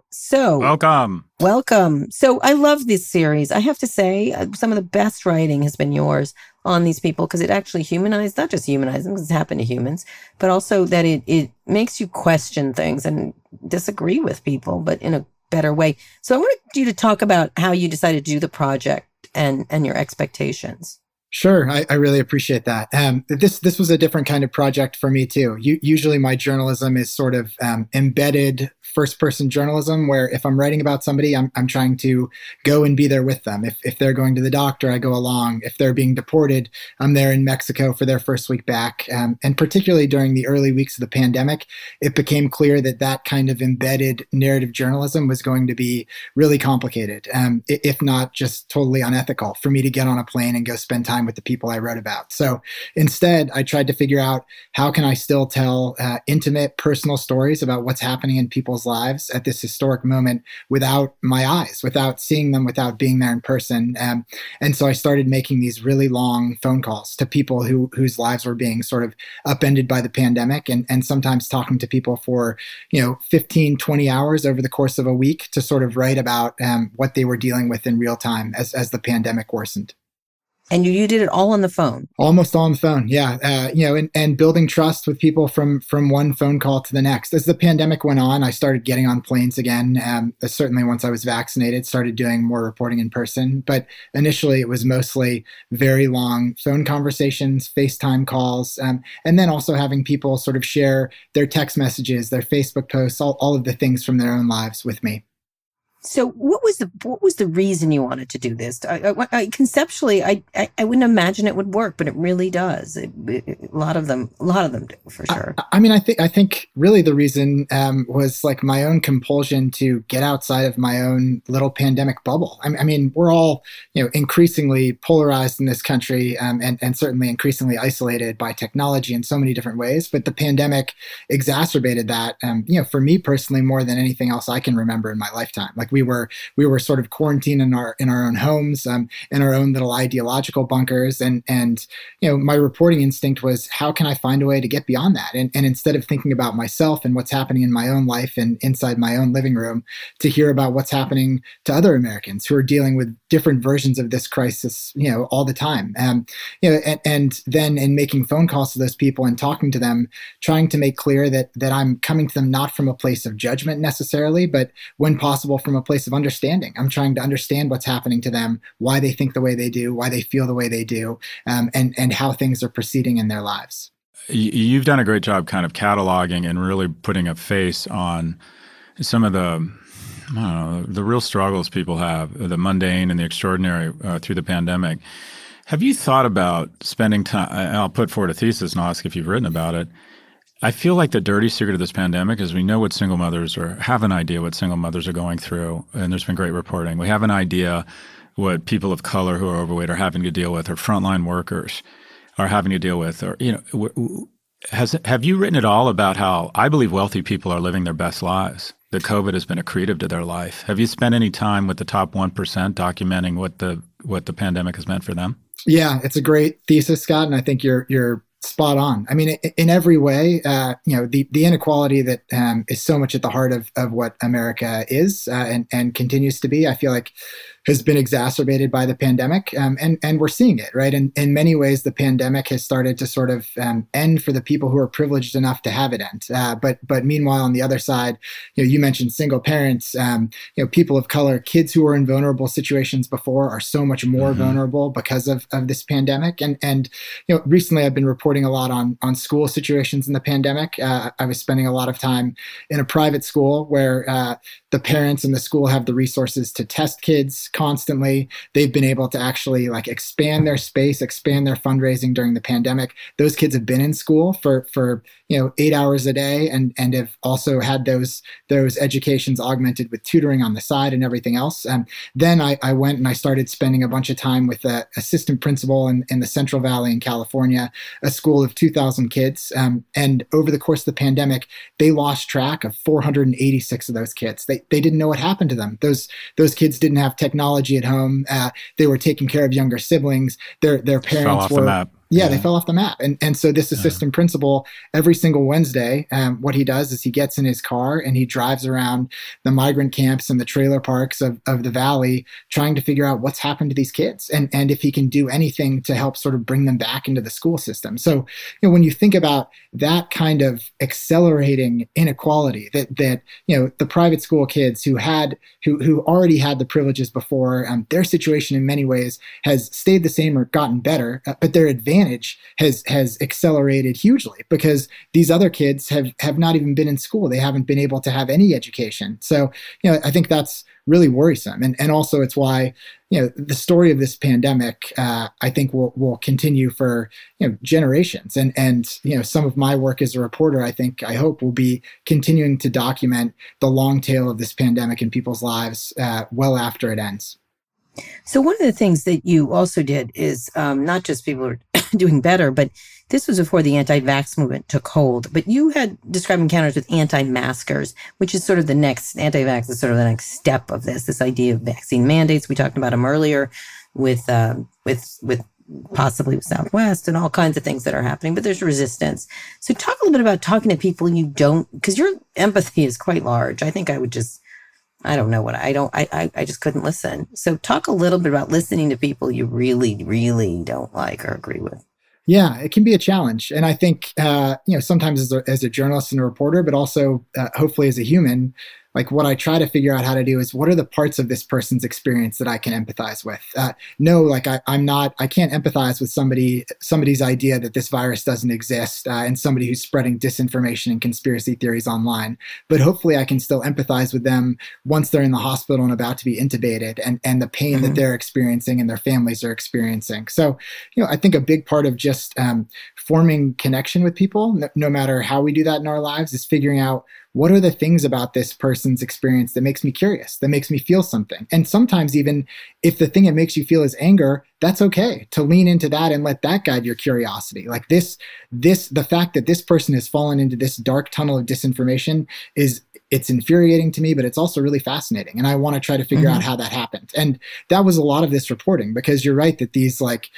Welcome. So I love this series. I have to say, some of the best writing has been yours on these people because it actually humanized, not just humanized them because it's happened to humans, but also that it makes you question things and disagree with people, but in a better way. So I wanted you to talk about how you decided to do the project and your expectations. Sure. I really appreciate that. This was a different kind of project for me too. Usually my journalism is sort of embedded first-person journalism, where if I'm writing about somebody, I'm trying to go and be there with them. If they're going to the doctor, I go along. If they're being deported, I'm there in Mexico for their first week back. And particularly during the early weeks of the pandemic, it became clear that kind of embedded narrative journalism was going to be really complicated, if not just totally unethical for me to get on a plane and go spend time with the people I wrote about. So instead, I tried to figure out how can I still tell intimate, personal stories about what's happening in people's lives at this historic moment without my eyes, without seeing them, without being there in person. And so I started making these really long phone calls to people whose lives were being sort of upended by the pandemic, and sometimes talking to people for 15, 20 hours over the course of a week to sort of write about what they were dealing with in real time as the pandemic worsened. And you did it all on the phone? Almost all on the phone, yeah. And building trust with people from one phone call to the next. As the pandemic went on, I started getting on planes again. Certainly once I was vaccinated, started doing more reporting in person. But initially it was mostly very long phone conversations, FaceTime calls, and then also having people sort of share their text messages, their Facebook posts, all of the things from their own lives with me. So what was the reason you wanted to do this? Conceptually, I wouldn't imagine it would work, but it really does. A lot of them do, for sure. I think really the reason was like my own compulsion to get outside of my own little pandemic bubble. We're all increasingly polarized in this country, and certainly increasingly isolated by technology in so many different ways. But the pandemic exacerbated that. For me personally, more than anything else I can remember in my lifetime. Like we were sort of quarantined in our own homes, in our own little ideological bunkers, and my reporting instinct was, how can I find a way to get beyond that? And instead of thinking about myself and what's happening in my own life and inside my own living room, to hear about what's happening to other Americans who are dealing with different versions of this crisis, all the time. And then in making phone calls to those people and talking to them, trying to make clear that I'm coming to them not from a place of judgment necessarily, but when possible from a place of understanding. I'm trying to understand what's happening to them, why they think the way they do, why they feel the way they do, and how things are proceeding in their lives. You've done a great job kind of cataloging and really putting a face on some of the real struggles people have, the mundane and the extraordinary through the pandemic. Have you thought about spending time, I'll put forward a thesis and I'll ask if you've written about it. I feel like the dirty secret of this pandemic is we know what single mothers have an idea what single mothers are going through, and there's been great reporting. We have an idea what people of color who are overweight are having to deal with, or frontline workers are having to deal with, or have you written at all about how I believe wealthy people are living their best lives? That COVID has been accretive to their life. Have you spent any time with the top 1% documenting what the pandemic has meant for them? Yeah, it's a great thesis, Scott, and I think you're spot on. In every way, the inequality that is so much at the heart of what America is and continues to be. I feel like has been exacerbated by the pandemic, and we're seeing it, right? And in many ways, the pandemic has started to sort of end for the people who are privileged enough to have it end. But meanwhile, on the other side, you mentioned single parents, people of color, kids who were in vulnerable situations before are so much more vulnerable because of this pandemic. And recently I've been reporting a lot on school situations in the pandemic. I was spending a lot of time in a private school where the parents and the school have the resources to test kids constantly. They've been able to actually expand their space, expand their fundraising during the pandemic. Those kids have been in school for 8 hours a day and have also had those educations augmented with tutoring on the side and everything else. Then I went and I started spending a bunch of time with an assistant principal in the Central Valley in California, a school of 2,000 kids. And over the course of the pandemic, they lost track of 486 of those kids. They didn't know what happened to them. Those kids didn't have technology at home. They were taking care of younger siblings. Their parents fell off the map. Yeah, they fell off the map. And so this assistant principal, every single Wednesday, what he does is he gets in his car and he drives around the migrant camps and the trailer parks of the Valley, trying to figure out what's happened to these kids and if he can do anything to help sort of bring them back into the school system. So, when you think about that kind of accelerating inequality that the private school kids who already had the privileges before, their situation in many ways has stayed the same or gotten better, but their advantage has accelerated hugely because these other kids have not even been in school. They haven't been able to have any education. So, I think that's really worrisome. And also it's why, the story of this pandemic, I think will continue for, generations. And some of my work as a reporter, I hope will be continuing to document the long tail of this pandemic in people's lives well after it ends. So one of the things that you also did is not just people are doing better, but this was before the anti-vax movement took hold. But you had described encounters with anti-maskers, which is sort of the next, anti-vax is sort of the next step of this idea of vaccine mandates. We talked about them earlier with possibly with Southwest and all kinds of things that are happening, but there's resistance. So talk a little bit about talking to people because your empathy is quite large. I think I would just, I don't know what I just couldn't listen. So talk a little bit about listening to people you really, really don't like or agree with. Yeah, it can be a challenge. And I think, sometimes as a journalist and a reporter, but also hopefully as a human, what I try to figure out how to do is what are the parts of this person's experience that I can empathize with? I can't empathize with somebody's idea that this virus doesn't exist and somebody who's spreading disinformation and conspiracy theories online. But hopefully I can still empathize with them once they're in the hospital and about to be intubated and the pain that they're experiencing and their families are experiencing. So, I think a big part of just forming connection with people, no matter how we do that in our lives, is figuring out what are the things about this person's experience that makes me curious, that makes me feel something? And sometimes even if the thing that makes you feel is anger, that's okay to lean into that and let that guide your curiosity. The fact that this person has fallen into this dark tunnel of disinformation it's infuriating to me, but it's also really fascinating. And I want to try to figure out how that happened. And that was a lot of this reporting, because you're right that these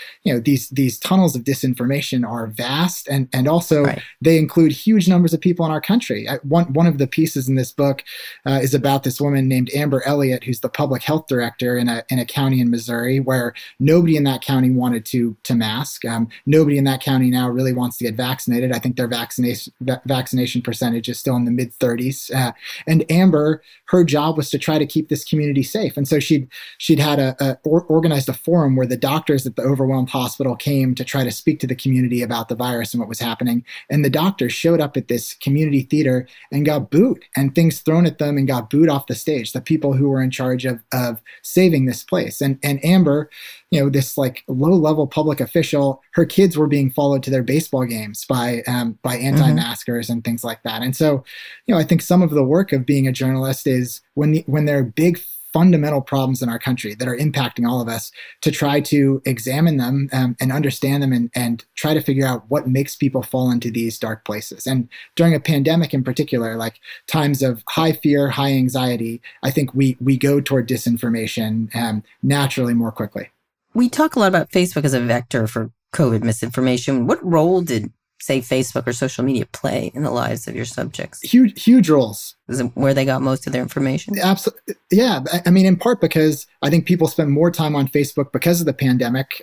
these tunnels of disinformation are vast and also they include huge numbers of people in our country. One of the pieces in this book is about this woman named Amber Elliott, who's the public health director in a county in Missouri where nobody in that county wanted to mask. Nobody in that county now really wants to get vaccinated. I think their vaccination percentage is still in the mid 30s. And Amber, her job was to try to keep this community safe. And so she'd had organized a forum where the doctors at the overwhelmed hospital came to try to speak to the community about the virus and what was happening. And the doctors showed up at this community theater and got booed and things thrown at them and got booed off the stage, the people who were in charge of saving this place. And Amber, this low-level public official, her kids were being followed to their baseball games by anti-maskers and things like that. And so, I think some of the work of being a journalist is when there are big fundamental problems in our country that are impacting all of us, to try to examine them and understand them and try to figure out what makes people fall into these dark places. And during a pandemic in particular, like times of high fear, high anxiety, I think we go toward disinformation naturally more quickly. We talk a lot about Facebook as a vector for COVID misinformation. What role did say, Facebook or social media play in the lives of your subjects? Huge roles. Is it where they got most of their information? Absolutely. Yeah. I mean, in part because I think people spend more time on Facebook because of the pandemic,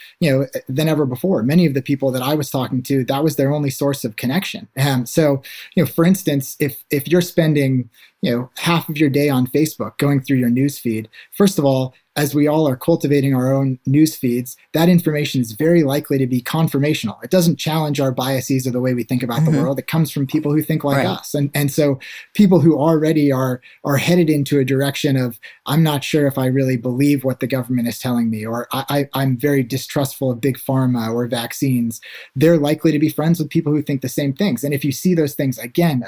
than ever before. Many of the people that I was talking to, that was their only source of connection. So, for instance, if you're spending, half of your day on Facebook going through your news feed, first of all, as we all are cultivating our own news feeds, that information is very likely to be confirmational. It doesn't challenge our biases or the way we think about the world. It comes from people who think like us. And so people who already are headed into a direction of, I'm not sure if I really believe what the government is telling me, or I'm very distrustful of big pharma or vaccines, they're likely to be friends with people who think the same things. And if you see those things again,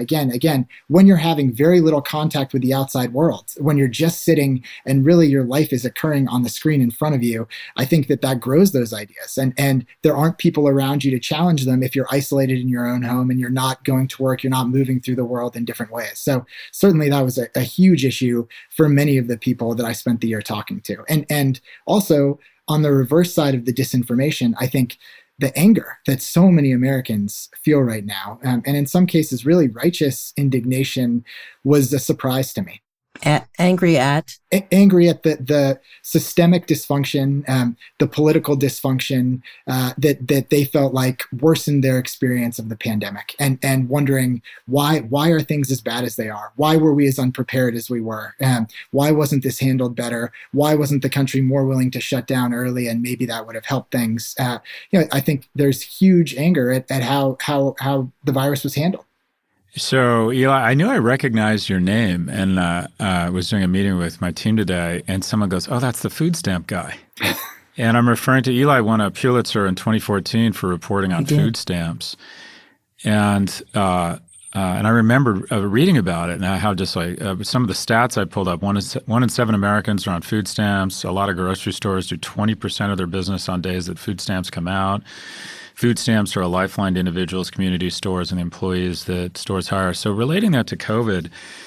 when you're having very little contact with the outside world, when you're just sitting and really your life is occurring on the screen in front of you, I think that grows those ideas. And there aren't people around you to challenge them if you're isolated in your own home and you're not going to work, you're not moving through the world in different ways. So certainly that was a huge issue for many of the people that I spent the year talking to. And also on the reverse side of the disinformation, I think the anger that so many Americans feel right now, and in some cases really righteous indignation, was a surprise to me. Angry at the systemic dysfunction, the political dysfunction that they felt like worsened their experience of the pandemic, and wondering why are things as bad as they are? Why were we as unprepared as we were? Why wasn't this handled better? Why wasn't the country more willing to shut down early, and maybe that would have helped things? I think there's huge anger at how the virus was handled. So, Eli, I knew I recognized your name, and I was doing a meeting with my team today, and someone goes, "Oh, that's the food stamp guy." And I'm referring to Eli won a Pulitzer in 2014 for reporting on food stamps. And I remember reading about it and how just like some of the stats I pulled up, one in 7 Americans are on food stamps. A lot of grocery stores do 20% of their business on days that food stamps come out. Food stamps are a lifeline to individuals, community stores, and the employees that stores hire. So relating that to COVID,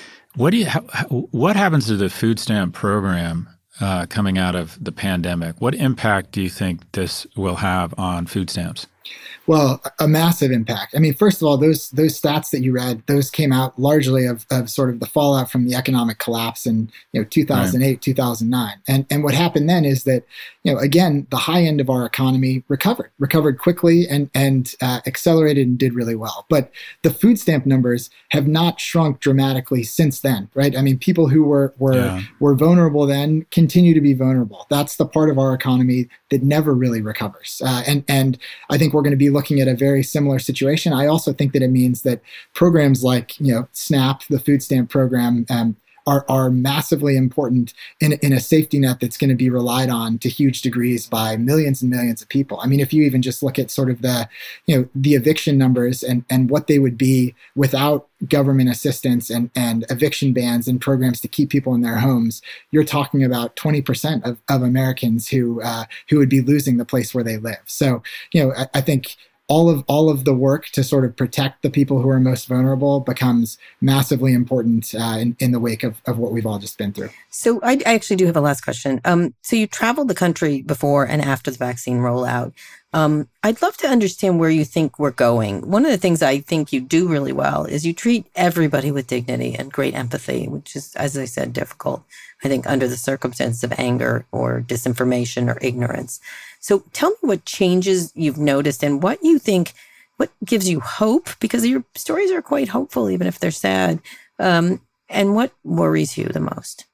what happens to the food stamp program coming out of the pandemic? What impact do you think this will have on food stamps? Well, a massive impact. I mean, first of all, those stats that you read, those came out largely of sort of the fallout from the economic collapse in 2008, 2009. And what happened then is that, again, the high end of our economy recovered quickly and accelerated and did really well. But the food stamp numbers have not shrunk dramatically since then, right? I mean, people who were vulnerable then continue to be vulnerable. That's the part of our economy that never really recovers. And I think we're going to be looking at a very similar situation. I also think that it means that programs like, SNAP, the food stamp program, are massively important in a safety net that's going to be relied on to huge degrees by millions and millions of people. I mean, if you even just look at sort of the eviction numbers and what they would be without government assistance and eviction bans and programs to keep people in their homes, you're talking about 20% of Americans who would be losing the place where they live. So, I think all of the work to sort of protect the people who are most vulnerable becomes massively important in the wake of what we've all just been through. So I actually do have a last question. So you traveled the country before and after the vaccine rollout. I'd love to understand where you think we're going. One of the things I think you do really well is you treat everybody with dignity and great empathy, which is, as I said, difficult, I think, under the circumstances of anger or disinformation or ignorance. So tell me what changes you've noticed and what gives you hope, because your stories are quite hopeful, even if they're sad, and what worries you the most?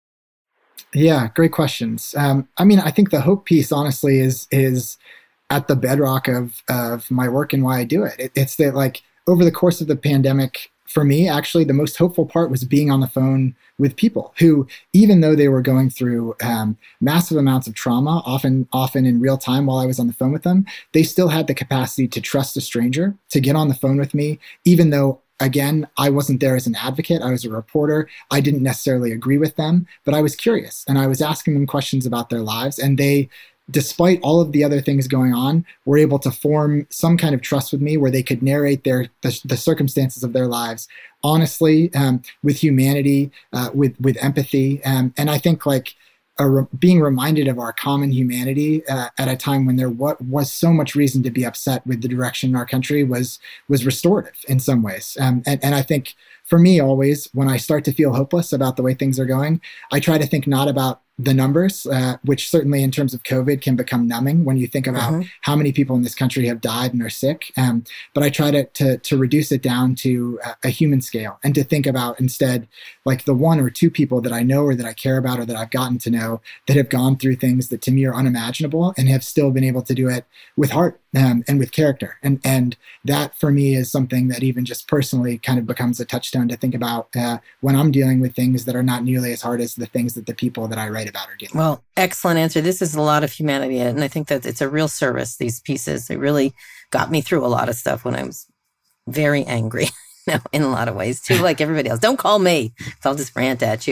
Yeah, great questions. I think the hope piece, honestly, is at the bedrock of my work and why I do it. It's that, like, over the course of the pandemic, for me, actually, the most hopeful part was being on the phone with people who, even though they were going through massive amounts of trauma, often in real time while I was on the phone with them, they still had the capacity to trust a stranger, to get on the phone with me, even though, again, I wasn't there as an advocate. I was a reporter. I didn't necessarily agree with them, but I was curious and I was asking them questions about their lives, and they, despite all of the other things going on, were able to form some kind of trust with me where they could narrate the circumstances of their lives honestly, with humanity, with empathy. And I think, like, being reminded of our common humanity at a time when there was so much reason to be upset with the direction our country was restorative in some ways. And I think for me, always, when I start to feel hopeless about the way things are going, I try to think not about the numbers, which certainly in terms of COVID can become numbing when you think about how many people in this country have died and are sick. But I try to reduce it down to a human scale and to think about instead like the one or two people that I know or that I care about or that I've gotten to know that have gone through things that to me are unimaginable and have still been able to do it with heart and with character. And that for me is something that even just personally kind of becomes a touchstone to think about when I'm dealing with things that are not nearly as hard as the things that the people that I write about are dealing with. Well, excellent answer. This is a lot of humanity in it. And I think that it's a real service, these pieces. They really got me through a lot of stuff when I was very angry. No, in a lot of ways, too, like everybody else. Don't call me, because I'll just rant at you.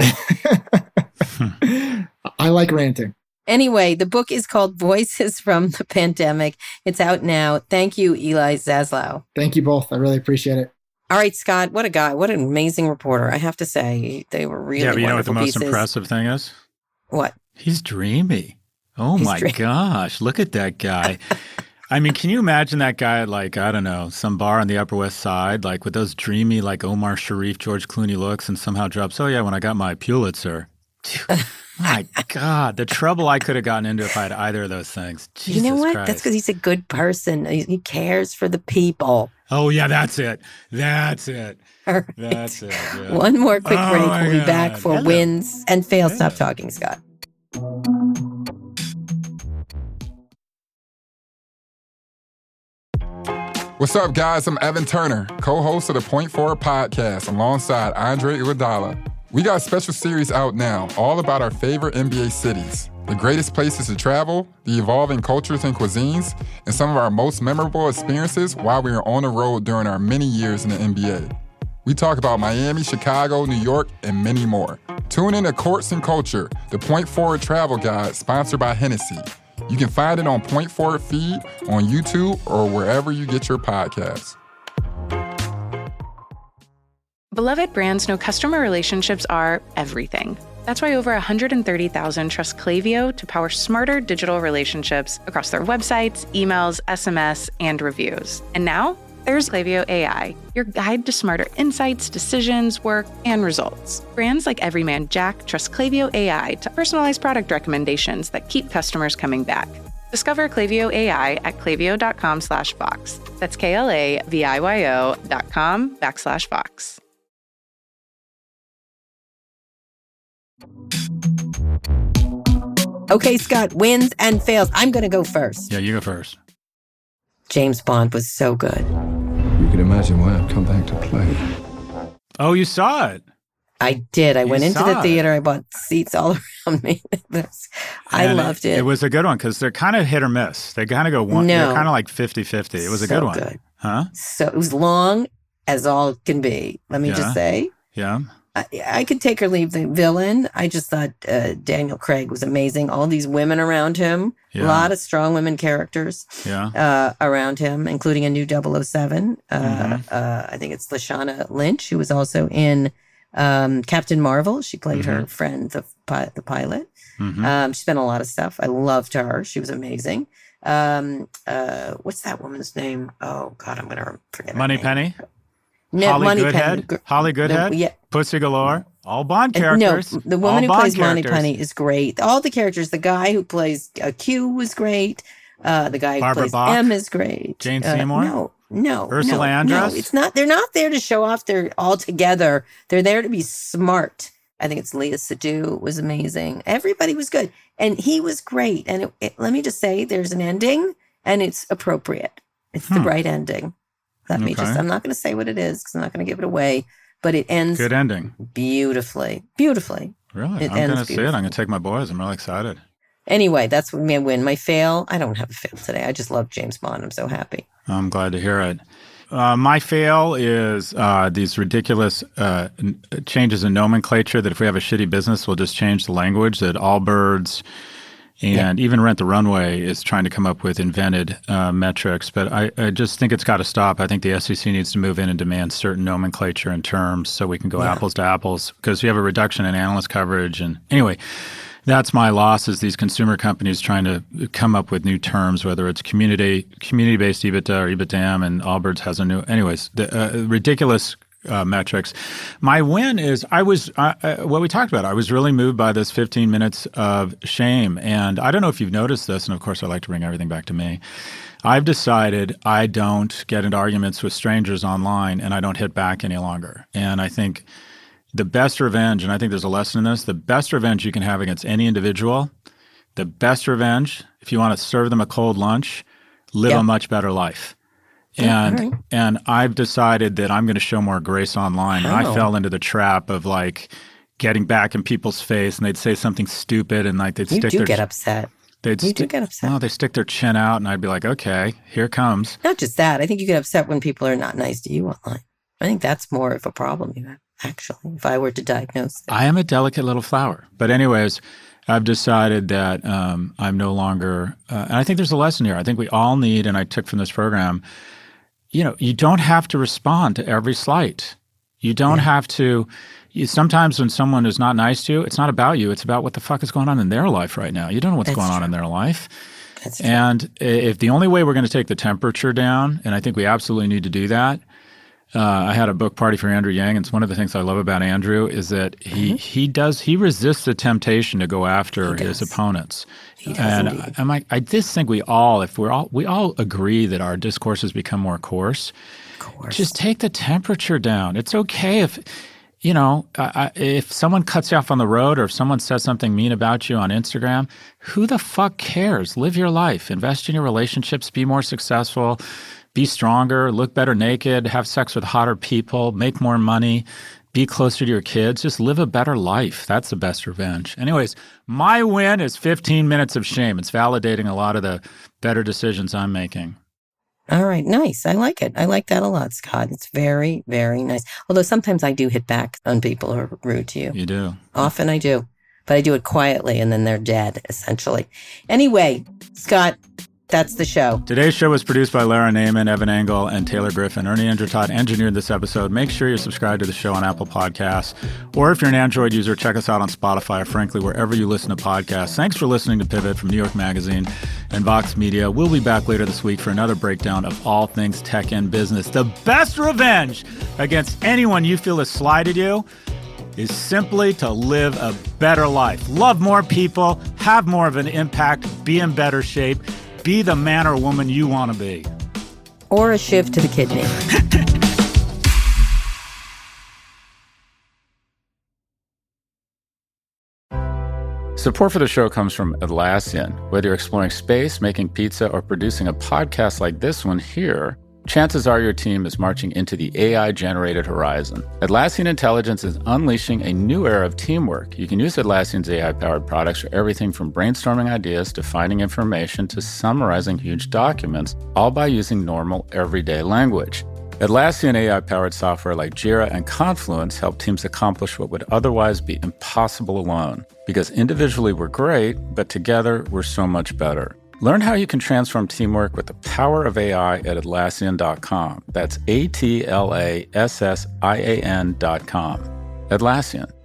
I like ranting. Anyway, the book is called Voices from the Pandemic. It's out now. Thank you, Eli Zaslow. Thank you both. I really appreciate it. All right, Scott, what a guy. What an amazing reporter. I have to say, they were really wonderful. Yeah, but you know what the most pieces. impressive thing is? What? He's dreamy. Oh, my gosh. Look at that guy. I mean, can you imagine that guy at, like, I don't know, some bar on the Upper West Side, like with those dreamy, like Omar Sharif, George Clooney looks and somehow drops, oh, yeah, when I got my Pulitzer. My God, the trouble I could have gotten into if I had either of those things. Jesus you know what? Christ. That's because he's a good person. He cares for the people. Oh, yeah, that's it. That's it. Right. That's it. Yeah. One more quick break. We'll be God. back for wins and fails. Stop talking, Scott. What's up, guys? I'm Evan Turner, co-host of the Point Forward podcast alongside Andre Iguodala. We got a special series out now, all about our favorite NBA cities, the greatest places to travel, the evolving cultures and cuisines, and some of our most memorable experiences while we were on the road during our many years in the NBA. We talk about Miami, Chicago, New York, and many more. Tune in to Courts and Culture, the Point Forward travel guide sponsored by Hennessy. You can find it on Point Forward feed, on YouTube, or wherever you get your podcasts. Beloved brands know customer relationships are everything. That's why over 130,000 trust Klaviyo to power smarter digital relationships across their websites, emails, SMS, and reviews. And now, there's Klaviyo AI, your guide to smarter insights, decisions, work, and results. Brands like Everyman Jack trust Klaviyo AI to personalize product recommendations that keep customers coming back. Discover Klaviyo AI at klaviyo.com/Vox. That's KLAVIYO.com/Vox. Okay, Scott, wins and fails. I'm going to go first. Yeah, you go first. James Bond was so good. You can imagine why I've come back to play. Oh, you saw it. I did. I went into the theater. I bought seats all around me. I loved it. It was a good one because they're kind of hit or miss. They kind of go one. No. They're kind of like 50-50. It was a good one. Good. Huh? So it was long as all can be. Let me just say. Yeah. I could take or leave the villain. I just thought Daniel Craig was amazing. All these women around him, a lot of strong women characters around him, including a new 007. I think it's Lashana Lynch, who was also in Captain Marvel. She played her friend, the pilot. She's been in a lot of stuff. I loved her. She was amazing. What's that woman's name? Oh, God, I'm going to forget Money her name. Penny? Holly Goodhead? Holly Goodhead? Pussy Galore? All Bond characters. No, the woman who plays Money Penny is great. All the characters. The guy who plays Q was great. The guy who plays M is great. Jane Seymour? No. Ursula Andress? No, it's not. They're not there to show off. They're all together. They're there to be smart. I think it's Léa Seydoux was amazing. Everybody was good. And he was great. And let me just say, there's an ending and it's appropriate. It's the right ending. I'm not going to say what it is because I'm not going to give it away, but it ends. Good ending. Beautifully. Really? I'm going to see it. I'm going to take my boys. I'm really excited. Anyway, that's my win. My fail, I don't have a fail today. I just love James Bond. I'm so happy. I'm glad to hear it. My fail is these ridiculous changes in nomenclature that if we have a shitty business, we'll just change the language, that Allbirds and even Rent the Runway is trying to come up with invented metrics. But I just think it's got to stop. I think the SEC needs to move in and demand certain nomenclature and terms so we can go apples to apples, because we have a reduction in analyst coverage. And anyway, That's my loss, is these consumer companies trying to come up with new terms, whether it's community-based EBITDA or EBITDAM, and Allbirds has a new, anyways, ridiculous metrics. My win is what we talked about. I was really moved by this 15 minutes of shame. And I don't know if you've noticed this, and of course I like to bring everything back to me. I've decided I don't get into arguments with strangers online, and I don't hit back any longer. And I think the best revenge, and I think there's a lesson in this, the best revenge you can have against any individual, the best revenge, if you want to serve them a cold lunch, live a much better life. And I've decided that I'm going to show more grace online. And I fell into the trap of like getting back in people's face, and they'd say something stupid, and like they'd stick their— You do get upset. You do get upset. Well, they stick their chin out, and I'd be like, okay, here it comes. Not just that. I think you get upset when people are not nice to you online. I think that's more of a problem you have, actually, if I were to diagnose it. I am a delicate little flower. But anyways, I've decided that I'm no longer and I think there's a lesson here. I think we all need, and I took from this program, you don't have to respond to every slight. You don't have to. Sometimes when someone is not nice to you, it's not about you. It's about what the fuck is going on in their life right now. You don't know what's going on in their life. That's true. And if the only way we're going to take the temperature down, and I think we absolutely need to do that, I had a book party for Andrew Yang, and it's one of the things I love about Andrew is that he resists the temptation to go after his opponents. And I just think we all agree that our discourses become more coarse. Just take the temperature down. It's okay if someone cuts you off on the road, or if someone says something mean about you on Instagram, who the fuck cares? Live your life. Invest in your relationships. Be more successful. Be stronger. Look better naked. Have sex with hotter people. Make more money. Be closer to your kids. Just live a better life. That's the best revenge. Anyways, my win is 15 minutes of shame. It's validating a lot of the better decisions I'm making. All right. Nice. I like it. I like that a lot, Scott. It's very, very nice. Although sometimes I do hit back on people who are rude to you. You do. Often I do. But I do it quietly, and then they're dead, essentially. Anyway, Scott, that's the show. Today's show was produced by Lara Naiman, Evan Engel, and Taylor Griffin. Ernie Indratot engineered this episode. Make sure you're subscribed to the show on Apple Podcasts. Or if you're an Android user, check us out on Spotify, or frankly, wherever you listen to podcasts. Thanks for listening to Pivot from New York Magazine and Vox Media. We'll be back later this week for another breakdown of all things tech and business. The best revenge against anyone you feel has slighted you is simply to live a better life. Love more people, have more of an impact, be in better shape. Be the man or woman you want to be. Or a shiv to the kidney. Support for the show comes from Atlassian. Whether you're exploring space, making pizza, or producing a podcast like this one here, chances are your team is marching into the AI-generated horizon. Atlassian Intelligence is unleashing a new era of teamwork. You can use Atlassian's AI-powered products for everything from brainstorming ideas to finding information to summarizing huge documents, all by using normal, everyday language. Atlassian AI-powered software like Jira and Confluence help teams accomplish what would otherwise be impossible alone. Because individually we're great, but together we're so much better. Learn how you can transform teamwork with the power of AI at Atlassian.com. That's Atlassian.com. Atlassian.